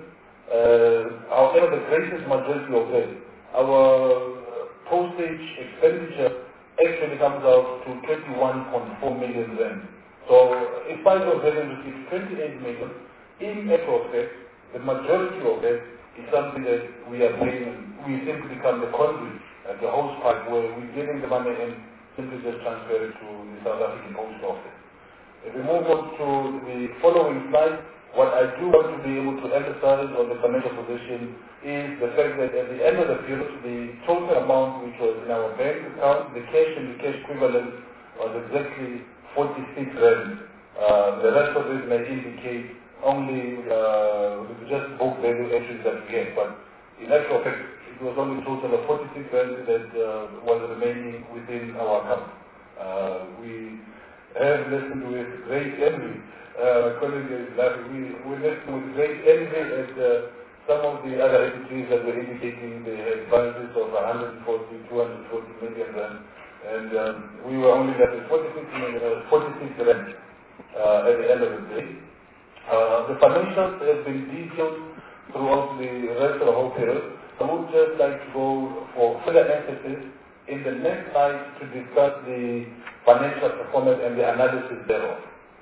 Uh, however, the greatest majority of them, our postage expenditure actually comes out to twenty-one point four million rand. So, in spite of having received twenty-eight million, in actual fact, the majority of it is something that we are paying. We simply become the conduit at the host pipe where we're getting the money and simply just transfer it to the South African Post Office. If we move on to the following slide, what I do want to be able to emphasize on the financial position is the fact that at the end of the period, the total amount which was in our bank account, the cash and the cash equivalent was exactly forty-six rand. Uh, the rest of it may indicate only uh, just book value entries that we get, but in actual fact, it was only a total of forty-six rand that uh, was remaining within our account. Uh, we have listened with great envy. Uh, my colleague is laughing. We, we listened with great envy at uh, some of the other entities that were indicating they had balances of one hundred forty, two hundred forty million rand, and um, we were only left with forty-six million, uh, forty-six rand uh, at the end of the day. Uh, the financials have been detailed throughout the rest of the whole period. I would just like to go for further emphasis in the next slide to discuss the financial performance and the analysis thereof.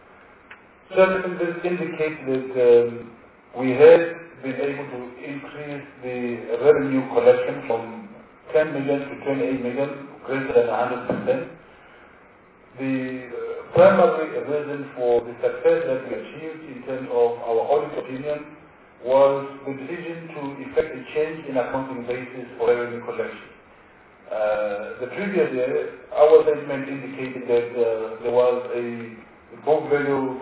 Certainly this indicates that um, we have been able to increase the revenue collection from ten million to twenty-eight million, greater than one hundred percent. The uh, primary reason for the success that we achieved in terms of our audit opinion was the decision to effect a change in accounting basis for revenue collection. Uh, the previous year, our statement indicated that uh, there was a book value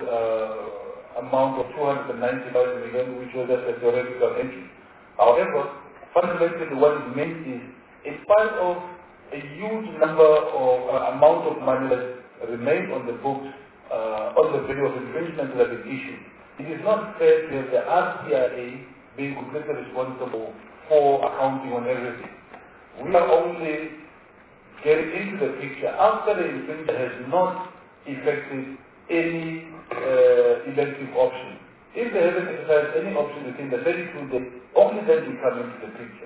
uh, amount of two hundred ninety-five million, which was just a theoretical entry. However, fundamentally what it means is, in spite of a huge number of uh, amount of money that remained on the books, uh, on the value of infringement that is issued, it is not fair to have the R C R A being completely responsible for accounting on everything. We are only getting into the picture after the infringer has not effected any uh, elective option. If they haven't exercised any option within the thirty-two days, only then we come into the picture.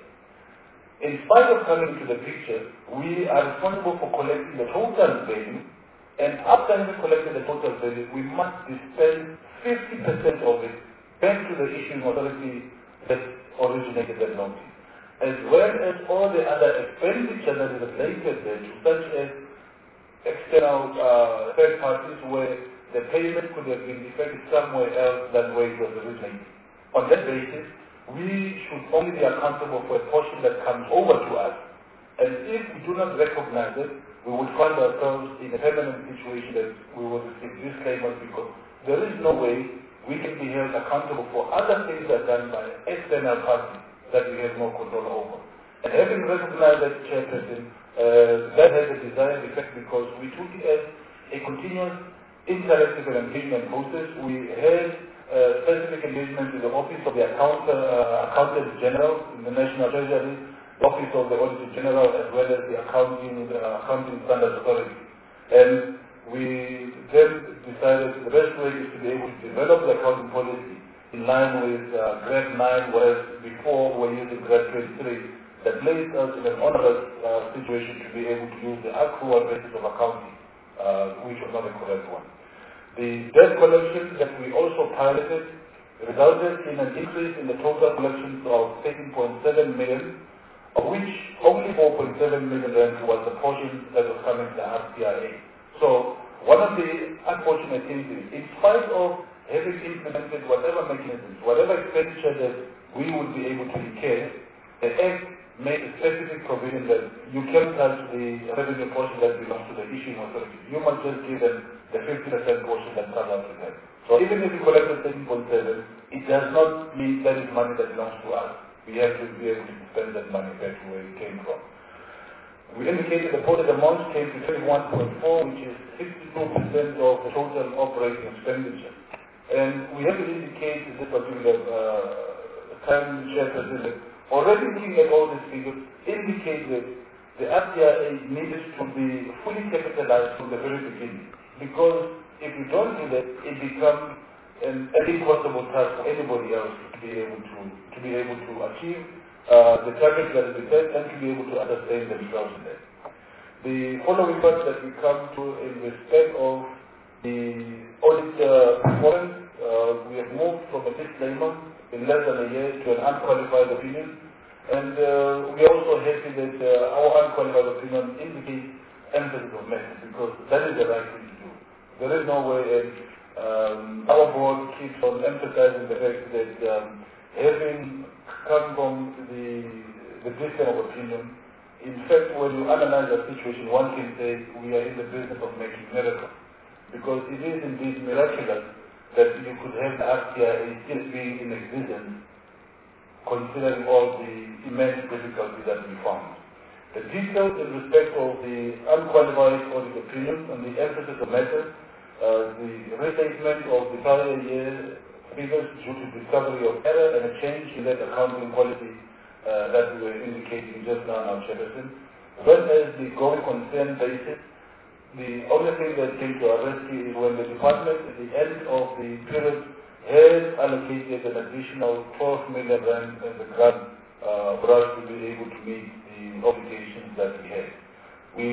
In spite of coming into the picture, we are responsible for collecting the total value, and after having collected the total value, we must dispense fifty percent of it back to the issuing authority that originated that notice, as well as all the other expenditure that is related thereto, such as external uh, third parties where the payment could have been effected somewhere else than where it was originated. On that basis, we should only be accountable for a portion that comes over to us. And if we do not recognize it, we would find ourselves in a permanent situation that we will receive disclaimers because there is no way we can be held accountable for other things that are done by external parties that we have no control over. And having recognized that, Chairperson, uh, that has a desired effect because we took it as a continuous interactive and engagement process. We had uh, specific engagement with the Office of the Account, uh, Accountant General in the National Treasury, the Office of the Auditor General, as well as the Accounting, uh, Accounting Standards Authority. And we then decided the best way is to be able to develop the accounting policy in line with uh, grade nine, whereas before we were using grade twenty-three, that placed us in an onerous uh, situation to be able to use the accrual basis of accounting, uh, which was not a correct one. The debt collection that we also piloted resulted in an increase in the total collections of thirteen point seven million, of which only four point seven million rand was the portion that was coming to the R C R A. So one of the unfortunate things is, in spite of having implemented whatever mechanisms, whatever expenditure that we would be able to incur, the Act made a specific provision that you can't touch the revenue portion that belongs to the issuing authority. You must just give them the fifty percent portion that comes out to them. So even if you collected thirteen point seven, it does not mean that is money that belongs to us. We have to be able to spend that money back to where it came from. We indicated the reported amount came to twenty-one point four, which is sixty-two percent of the total operating expenditure. And we have to indicate this particular uh, time, Chairperson, that already looking at all these figures indicate that the R C R A needs to be fully capitalized from the very beginning. Because if you don't do that, it becomes an impossible task for anybody else to be able to, to be able to achieve uh, the target that is set and to be able to understand themselves in that. The following part that we come to in respect of the audit uh, performance, uh, we have moved from a disclaimer in less than a year to an unqualified opinion, and uh, we are also happy that uh, our unqualified opinion indicates emphasis of method, because that is the right thing to do. There is no way, and um, our board keeps on emphasizing the fact that um, having come from the, the system of opinion, in fact, when you analyze the situation, one can say we are in the business of making miracles. Because it is indeed miraculous that you could have the R C R A still being in existence, considering all the immense difficulties that we found. The details in respect of the unqualified audit opinion and the emphasis of matters, uh, the restatement of the prior year figures due to discovery of error and a change in that accounting policy uh, that we were indicating just now in our Chairperson, as well as the going concern basis. The only thing that came to our rescue is when the department at the end of the period has allocated an additional twelve million rand as a grant uh, for us to be able to meet the obligations that we had. We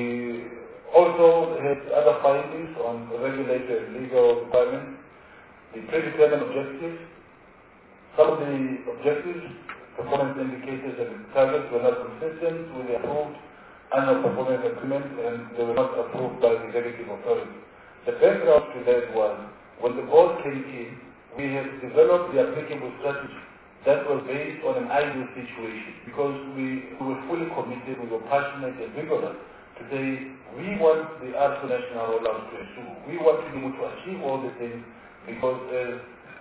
also had other findings on regulatory and legal requirements, the predetermined objectives. Some of the objectives, performance indicators and targets were not consistent with the approved annual performance agreement, and they were not approved by the executive authority. The background to that was, when the board came in, we had developed the applicable strategy that was based on an ideal situation, because we, we were fully committed, we were passionate and vigorous to say, we want the R C national rollout to ensure. We want to be able to achieve all the things, because uh,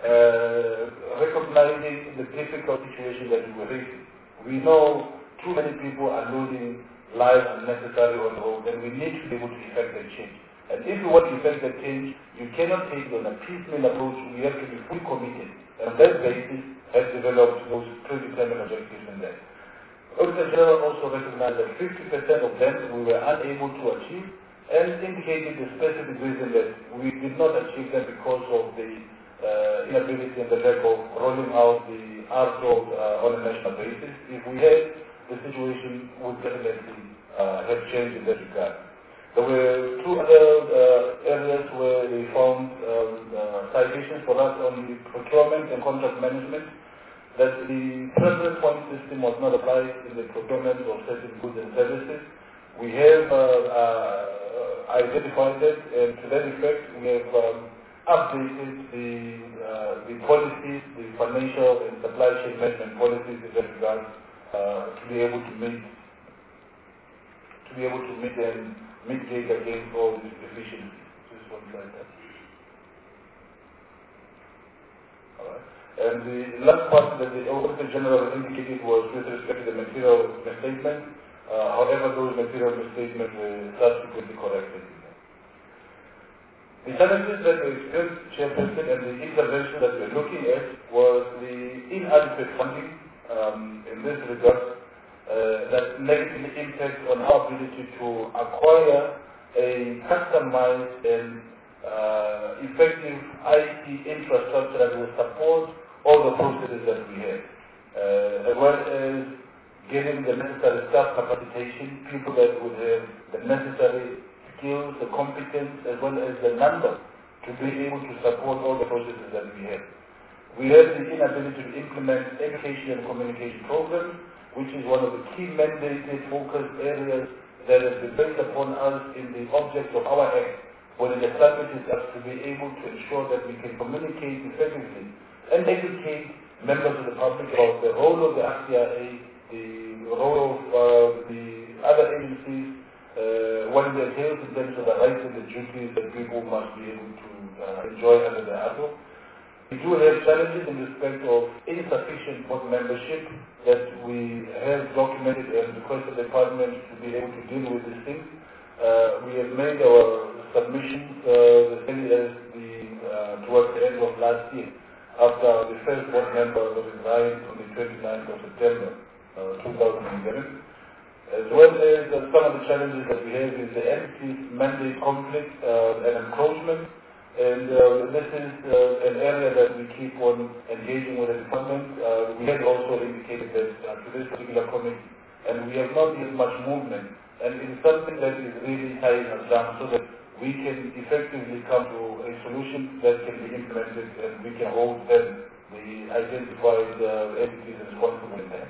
uh, recognizing the difficult situation that we were facing. We know too many people are losing lives unnecessarily on the road, and we need to be able to effect that change. And if you want to effect that change, you cannot take it on a piecemeal approach. We have to be fully committed. And on that basis, has developed those predetermined objectives in there. Auditor General also recognized that fifty percent of them we were unable to achieve, and indicated the specific reason that we did not achieve them because of the uh, inability and the lack of rolling out the R T O uh, on a national basis. If we had, the situation would definitely uh, have changed in that regard. There were two other uh, areas where we found um, uh, citations for us on the procurement and contract management, that the preference point system was not applied in the procurement of certain goods and services. We have uh, uh, identified that, and to that effect, we have um, updated the uh, the policies, the financial and supply chain management policies in that regard, uh, to be able to meet to be able to meet and mitigate against all these deficiencies. Just one slide there. All right. And the last part that the Auditor General indicated was with respect to the material misstatement. Uh, however, those material misstatements were subsequently corrected. The challenges that we experienced, Chairperson, and the intervention that we're looking at was the inadequate funding um, in this regard. Uh, that negatively impacts on our ability to acquire a customized and uh, effective I T infrastructure that will support all the processes that we have, uh, as well as getting the necessary staff capacitation, people that would have the necessary skills, the competence, as well as the number to be able to support all the processes that we have. We have the inability to implement education and communication programs, which is one of the key mandated focus areas that has been based upon us in the object of our act, when it establishes us to be able to ensure that we can communicate effectively and educate members of the public about the role of the R C R A, the role of uh, the other agencies, uh, what it entails in terms of the rights and the duties that people must be able to uh, enjoy under the A T O. We do have challenges in respect of insufficient board membership that we have documented and requested the Parliament to be able to deal with these things. Uh, we have made our submissions uh, the same as the, uh, towards the end of last year, after the first board member resigned on the twenty-ninth of September uh, two thousand eleven. As well as uh, some of the challenges that we have is the entities mandate conflict uh, and encroachment. And uh, this is uh, an area that we keep on engaging with the department. Uh, we have also indicated that uh, to this particular committee, and we have not yet much movement. And it is something that is really tying us down so that we can effectively come to a solution that can be implemented and we can hold them, the identified uh, entities responsible in that.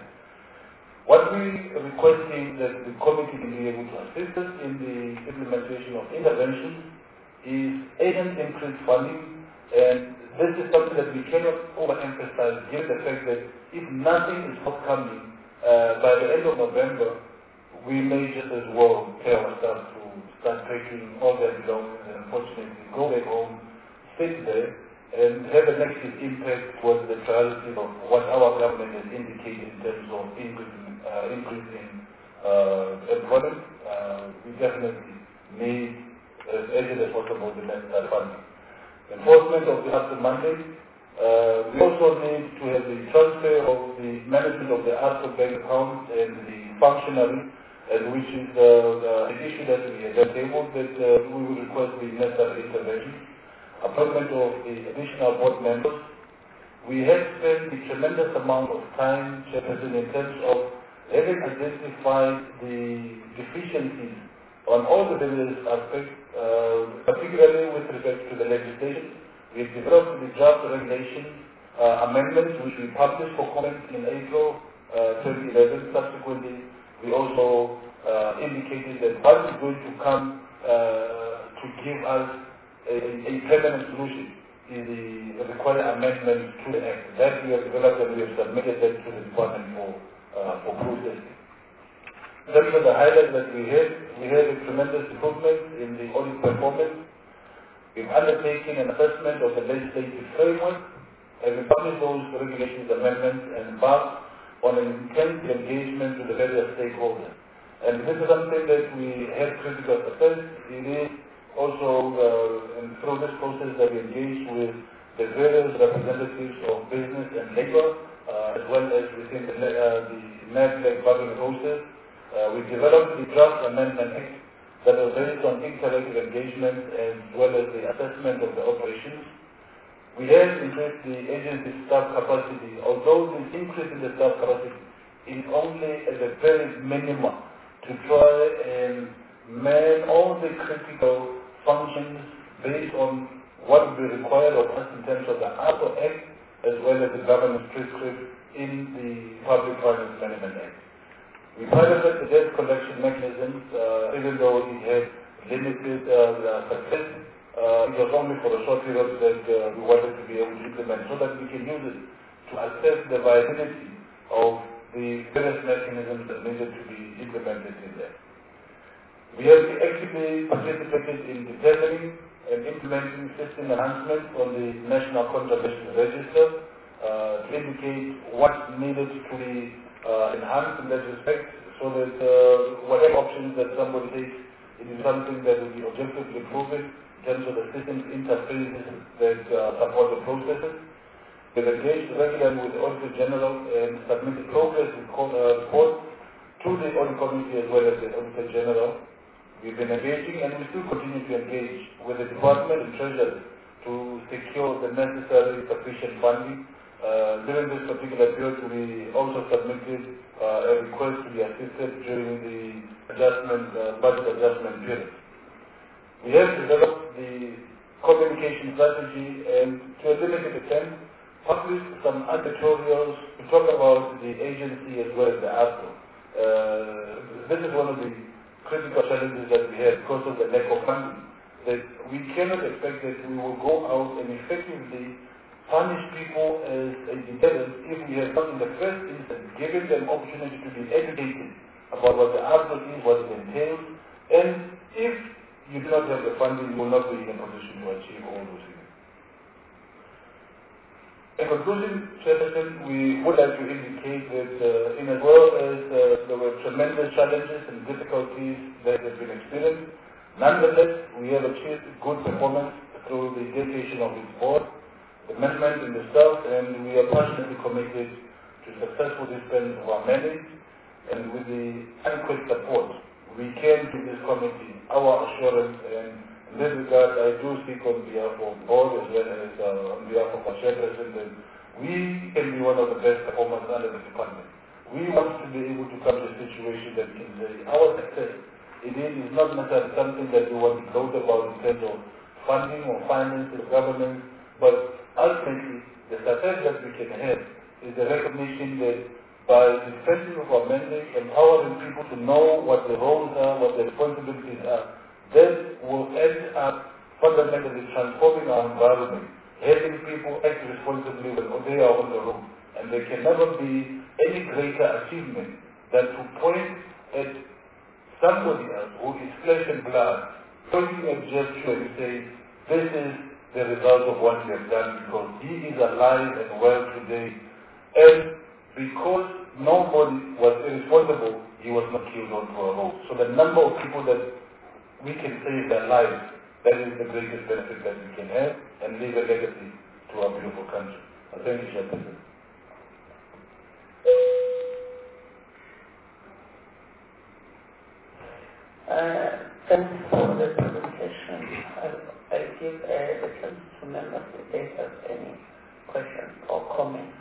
What we are requesting that the committee can be able to assist us in the implementation of interventions is agent increased funding, and this is something that we cannot overemphasize given the fact that if nothing is forthcoming uh, by the end of November, we may just as well tell ourselves to start taking all their belongings and unfortunately go back home, sit there, and have a negative impact towards the priority of what our government has indicated in terms of increasing, uh, increasing uh, employment. Uh, we definitely need as urgent as possible the necessary funding. Enforcement of the after mandate. Uh, we also need to have the transfer of the management of the R T O bank accounts and the functionary, uh, which is uh, uh, an issue that we have tabled that uh, we will request the necessary intervention. Appointment of the additional board members. We have spent a tremendous amount of time, Chairperson, in terms of having identified the deficiencies on all the various aspects, uh, particularly with respect to the legislation. We have developed the draft regulation uh, amendments which we published for comment in April uh, twenty eleven. Subsequently, we also uh, indicated that what is going to come uh, to give us a, a permanent solution is the required amendments to the Act. That we have developed and we have submitted that to the Department for, uh, for processing. Those are the highlights that we have. We have a tremendous improvement in the audit performance. We've undertaken an assessment of the legislative framework, and we published those regulations amendments and embarked on an intense engagement with the various stakeholders. And this is something that we have critical success. It is Also, uh, and through this process that we engage with the various representatives of business and labor, uh, as well as within the, uh, the N E D-led government process. Uh, we developed the draft amendment Act that was based on interactive engagement as well as the assessment of the operations. We have increased the agency staff capacity, although this increase in the staff capacity is only at the very minimum to try and man all the critical functions based on what will be required of us in terms of the A P O Act as well as the governance prescript in the Public Finance Management Act. We piloted the debt collection mechanisms, uh, even though it had limited uh, success. Uh, it was only for a short period that uh, we wanted to be able to implement so that we can use it to assess the viability of the various mechanisms that needed to be implemented in there. We have actively participated in determining and implementing system enhancements on the National Conservation Register uh, to indicate what needed to be uh, enhanced in that respect so that uh, whatever options that somebody takes, it is something that will be objectively proven in terms of the systems interfaces that uh, support the processes. We've engaged regularly with the Auditor General and submitted progress report, uh, report to the Audit Committee as well as the Auditor General. We've been engaging and we still continue to engage with the Department and Treasury to secure the necessary sufficient funding. Uh, during this particular period, we also submitted uh, a request to be assisted during the adjustment, uh, budget adjustment period. We have developed the communication strategy and to a limited extent published some editorials to talk about the agency as well as the A P O. Uh, this is one of the critical challenges that we have because of the lack of funding. That we cannot expect that we will go out and effectively punish people as a deterrent if we have not in the first instance given them opportunity to be educated about what the A P O is, what it entails, and if you do not have the funding, you will not be in a position to achieve all those things. In conclusion, Chairperson, we would like to indicate that uh, in as well as uh, there were tremendous challenges and difficulties that have been experienced, nonetheless, we have achieved good performance through the dedication of this board, the management and the staff, and we are passionately committed to successful dispense of our mandate, and with the adequate support, we came to this committee our assurance, and in this regard, I do speak on behalf of the board as well as uh, on behalf of our chairperson that we can be one of the best performers under the department. We want to be able to come to a situation that we can say our success, indeed, is not necessarily something that we want to gloat about in terms of funding or finance or governance, but ultimately, the success that we can have is the recognition that by dispensing of our mandate, empowering people to know what the roles are, what the responsibilities are, this will end up fundamentally transforming our environment, helping people act responsibly when they are on the road. And there can never be any greater achievement than to point at somebody else who is flesh and blood, pointing a gesture and say, this is the result of what we have done because he is alive and well today. And because nobody was irresponsible, he was not killed onto a road. So the number of people that we can save their lives, that is the greatest benefit that we can have and leave a legacy to our beautiful country. Uh, thank you, Chairperson. Uh, thanks for the presentation. I, I give uh, the chance to members if they have any questions or comments.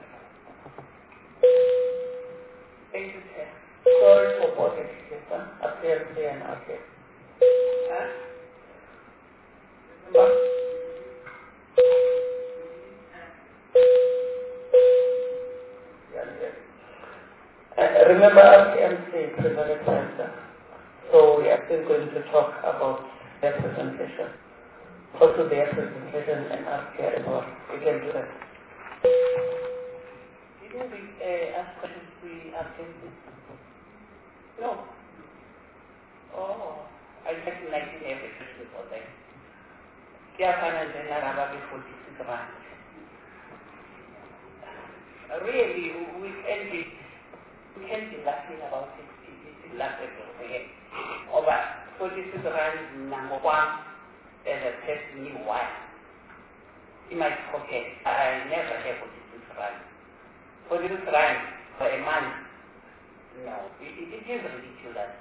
Thank you, Chair. Sorry for both education, appearance and appearance. Huh? But, yeah, yeah. Uh, remember, R T M C presented answer. So we are still going to talk about their presentation. Also their presentation and ask here as well. We can do that. Didn't we uh, ask questions we asked him? No. Oh, I just like to have a question for them. Kia finance and Araba before this is around. Really, we can be, we can be laughing about it. It is laughable. Over forty-six rand number one, as a person knew why. In my pocket, I never have forty-six rand. forty-six rand for a month, no, it, it is ridiculous.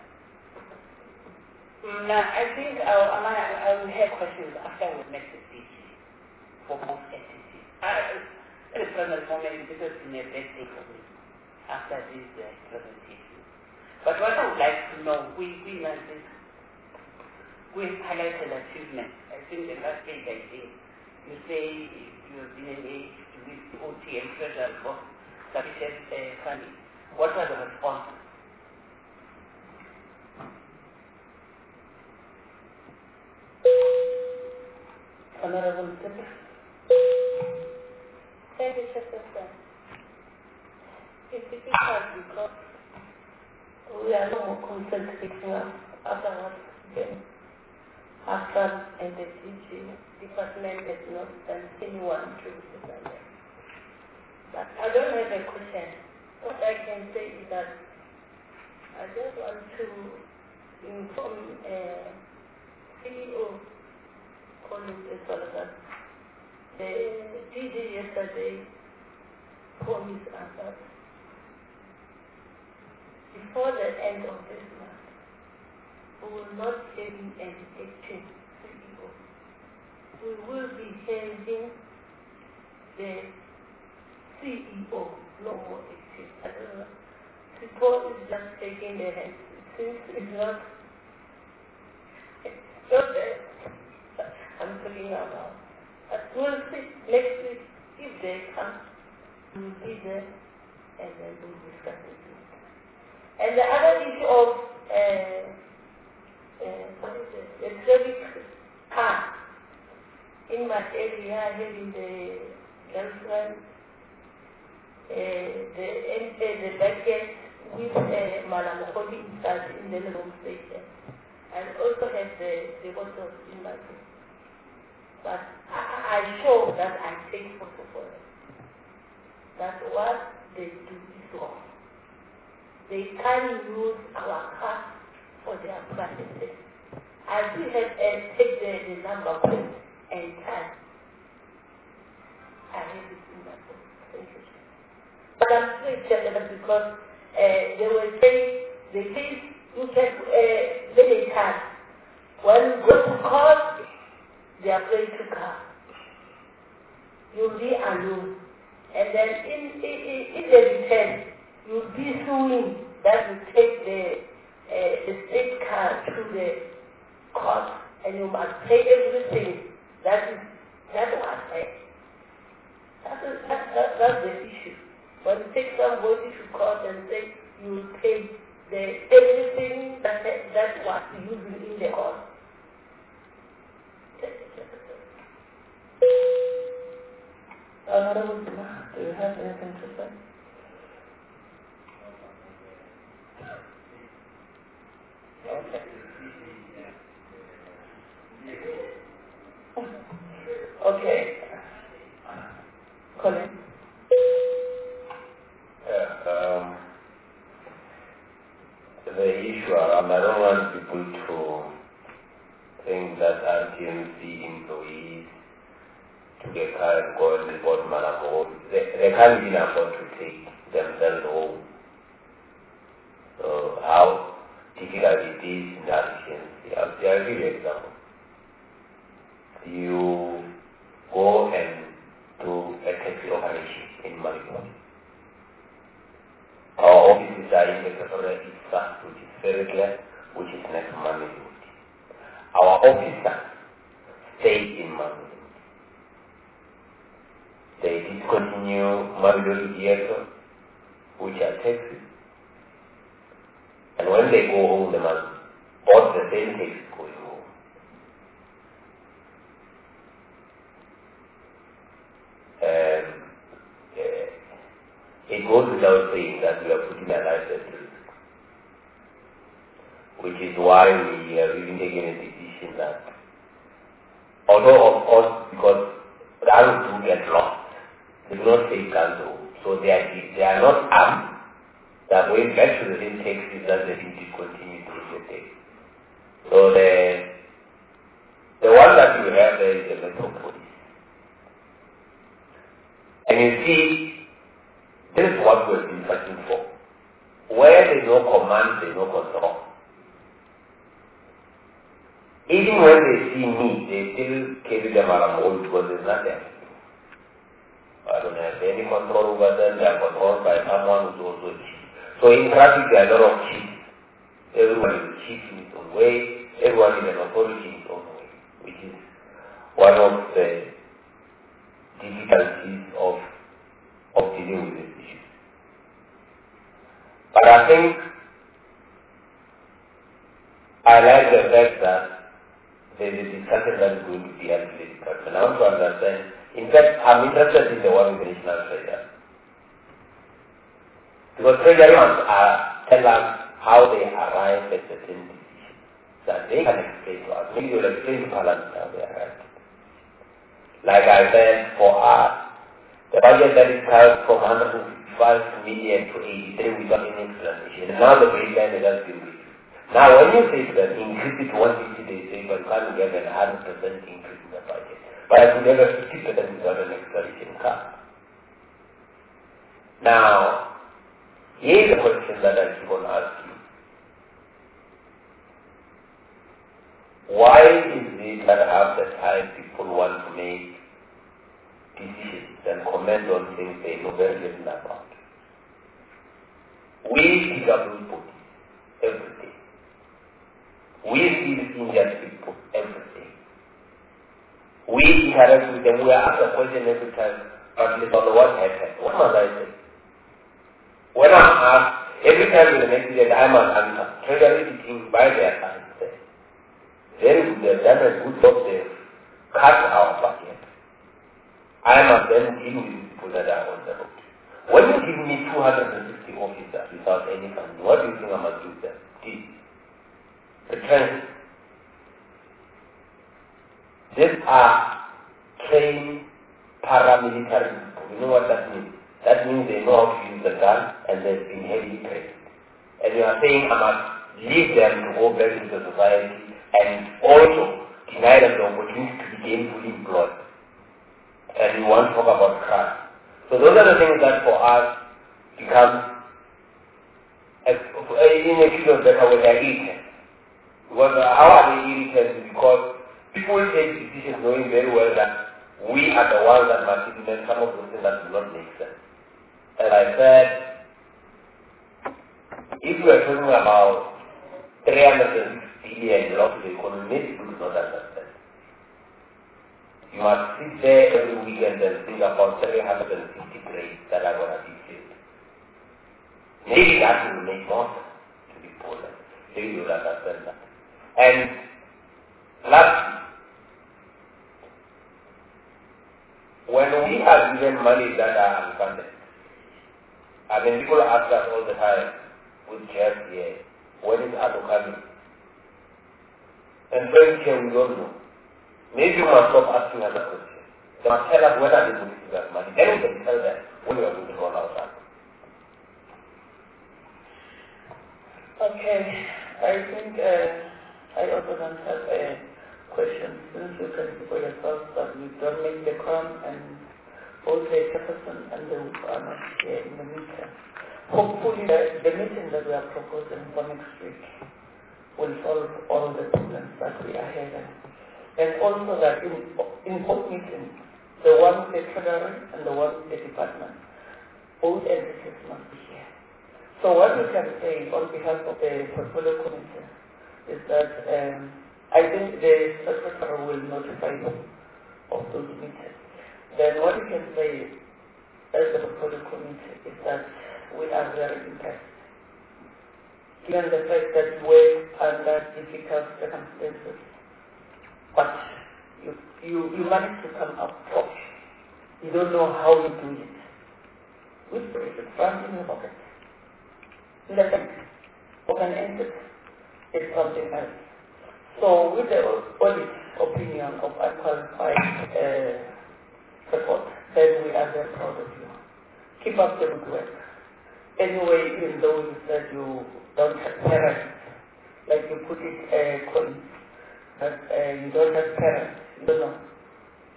Mm, now, I think I'll, I, might, I will have questions after we make the speech for both entities. I, at the present moment, this has been a bad thing for me after this uh, presentation. But what I would like to know, we, we learned this, we highlighted achievements. I think the last page I think, you say you've been engaged with O T and treasurer for sufficient uh, funding. What was the response? Honorable Secretary. Thank you, Secretary. It's difficult because we are no more concentrating on after what then after and the D G department has not done anyone to represent them. But I don't have a question. What I can say is that I just want to inform uh, C E O Collins as well that the D G yesterday promised us that before the end of this month, we will not having an acting C E O. We will be having the C E O, no more acting. I don't know. People is just taking their hands. Since it's not, it's not there. I'm talking about. But we'll see next week if they come, we'll be there and then we'll discuss it. And the other issue of uh, uh, what is it? The credit card in my area, having the girlfriend, uh, the uh, the baguette with uh, Malamokoli inside in the home station, and also have the the bottles in my room. But I, I show that I take photo for them. That what they do is wrong. They can't use our car for their private things. I do have uh, take the, the number plate and time. I have it in my book. Thank you. But I'm still checking because uh, they were saying the things you can uh, many times. When you go to court, they are going to car. You'll be alone. And then in, in, in the return, you'll be suing that you take the, uh, the state car to the court and you must pay everything. That is, that's what I say. That is, that, that, that's the issue. When you take somebody to court and say you pay the everything, that, that's what you use in the court. Honorable Sima, do you have anything to say? Okay. Okay. Colin? Yeah, um, the issue around, I don't want people to think that R T M C employees to get car and go and report Malamo. They, they can't even afford to take themselves home. So how difficult it is in R T M C. I'll, I'll give you an example. You go and do a taxi operation in Malipoli. Our offices are in the Pretoria East, which is very clear, which is next to Mamelodi. Our officers stay in Mamelodi. They discontinue Mamelodi vehicles, which are taxis. And when they go home, they must board the same taxi going home. Um, uh, it goes without saying that we are putting our lives at risk, which is why we have even taken a decision that, although of course, because guns do get lost, they do not take guns home, so they are, they are not armed. They are going back to the same taxis that they need to continue to take. So the the one that is a metropolis. And you see, this is what we've been fighting for. Where there's no command, there's no control. Even when they see me, they still carry them around because there's nothing. I don't have any control over them, they are controlled by someone who's also cheap. So in traffic, there are a lot of cheats. Everyone is cheap in his own way, everyone is an authority in his own way, which is one of the difficulties of, of dealing with this issue. But I think I like the fact that there is a discussion that is going to be held in the department. I want to understand. In fact, I'm interested in the one with the National Treasury. Because Treasury must uh, tell us how they arrive at certain decisions. That they can explain to us. Maybe they will explain to Parliament how they arrive. Like I said, for us, the budget that is cut from one hundred fifty-five million to eighty-three without any explanation. And now the baseline is just been reduced. Now when you say to them, increase it to one hundred fifty, they say, well, you can't get an one hundred percent increase in the budget. But I could get a fifty percent without an explanation cut. Now, here's a question that I keep on asking. Why is it that half the time people want to make decisions and comment on things they know very little about? We pick up those books every day. We see the Indian people every day. We interact with them, we ask a question every time, but they don't know what happened. What must I say? When I'm asked, every time with an accident, I must answer. Treasury sitting by their side. Very good, they've done a good job, they've cut our budget. I must then deal with the people that are on the road. When you give me two hundred sixty officers without any funding, what do you think I must do with them? The training. These are trained paramilitary people. You know what that means? That means they know how to use the gun and they've been heavily trained. And you are saying I must leave them to go back into the society and also deny them the opportunity to be gainfully employed. And you want to talk about crime. So those are the things that for us become in a few of better way they're irritants. Because uh, how are they irritants? Because people take decisions knowing very well that we are the ones that must implement some of those things that do not make sense. As I said, if we are talking about three hundred billion loss to the economy, maybe people do not understand. You must sit there every weekend and think about three hundred fifty grades that are going to be filled. Maybe that will make more sense to be Poland. Maybe you will understand that. And lastly, when we are given money that are unfunded, I mean, people ask us all the time with chairs here, when is Ado coming? And friends here, we don't know. Maybe you must stop asking us that question. They must tell us when are they going to give us money. Then we can tell them when we are going to roll out that. Okay, I think uh, I also don't have a question. Since you can see for yourself that we don't make the crime and both the Jefferson and the Whip are not here in the meeting. Hopefully the, the meeting that we are proposing for next week will solve all the problems that we are having. And also that in, in both meetings, the one with the Treasury and the one with the department, both entities must be here. So what we can say on behalf of the portfolio committee is that um, I think the secretary will notify you of those meetings. Then what we can say as the portfolio committee is that we are very impressed. Given the fact that we work under difficult circumstances, but you, you, you manage to come up top. You don't know how you do it. With the front in your pocket. In the bank, open ended is something else. So with the audit opinion of unqualified uh, report, then we are very proud of you. Keep up the good work. Anyway, even though you said you don't have parents, like you put it, uh, that uh, you don't have parents, you don't know.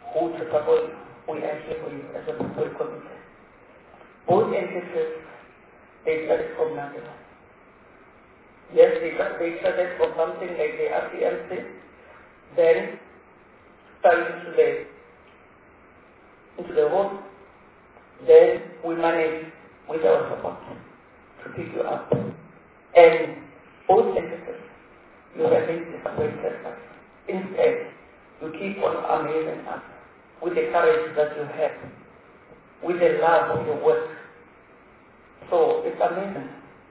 who to support you. We are here for you as a people committee. Both entities, they started from nothing. Yes, they, they started from something like the R T M C, then started into the, into the home, then we managed with our support to pick you up. And both entities, you have been disappointed us. Instead, you keep on amazing us with the courage that you have, with the love of your work. So it's amazing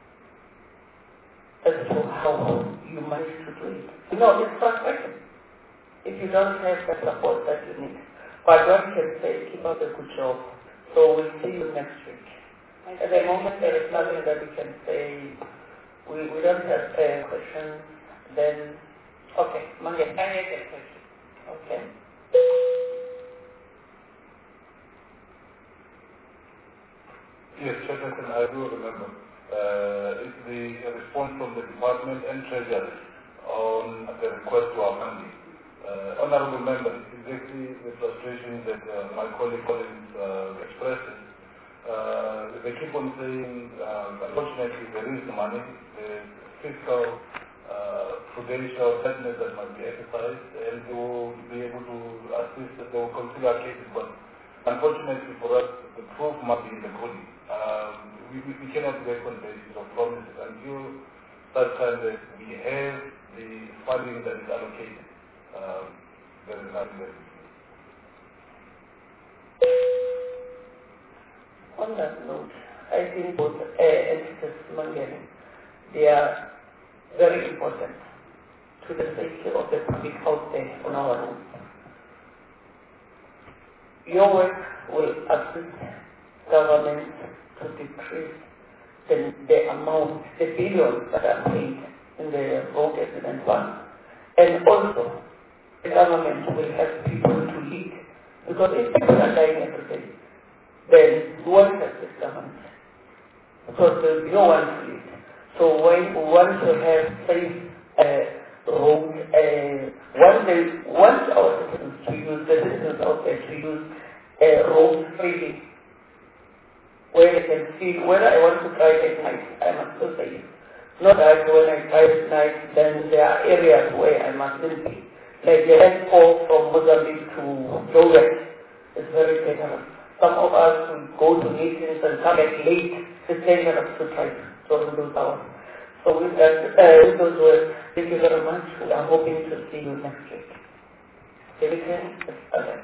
as to how you manage to do it. You know, it's frustrating if you don't have the support that you need. But what you can say, keep up a good job. So we'll see you next week. At the moment, there is nothing that we can say. We, we don't have a question. Then, okay, Mange, I have a question. Okay. Yes, Chairperson, I do remember. Uh, it's the response from the Department and Treasury on the request to our funding. Uh, Honorable Member, it's exactly the frustration that uh, my colleague Collins uh, expressed. Uh, they keep on saying, uh, unfortunately, there is the money, the fiscal, uh, prudential fitness that must be exercised, and they will be able to assist, they will consider cases. But unfortunately for us, the proof must be in the pudding. Um, we, we, we cannot work on the basis of promises until such time that we have the funding that is allocated. Um, there is nothing that On that note, I think both uh, entities, Mangere, they are very important to the safety of the public out there on our roads. Your work will assist government to decrease the, the amount, the billions that are paid in the road accident fund. And also, the government will have people to lead. Because if people are dying every day, then who wants this government? Because there will be no one to lead. So when we want to have safe uh, roads, uh, once, they, once our citizens to use, the citizens out there to use uh, roads freely, where they can see whether I want to drive at night, I must still say it. Not that when I drive at night, then there are areas where I mustn't be. Like the S four from Mozambique to Joburg is very dangerous. Some of us will go to meetings and come back late. It's dangerous to drive during those hours. So with that, uh, with those words, thank you very much. We are hoping to see you next week. David, okay.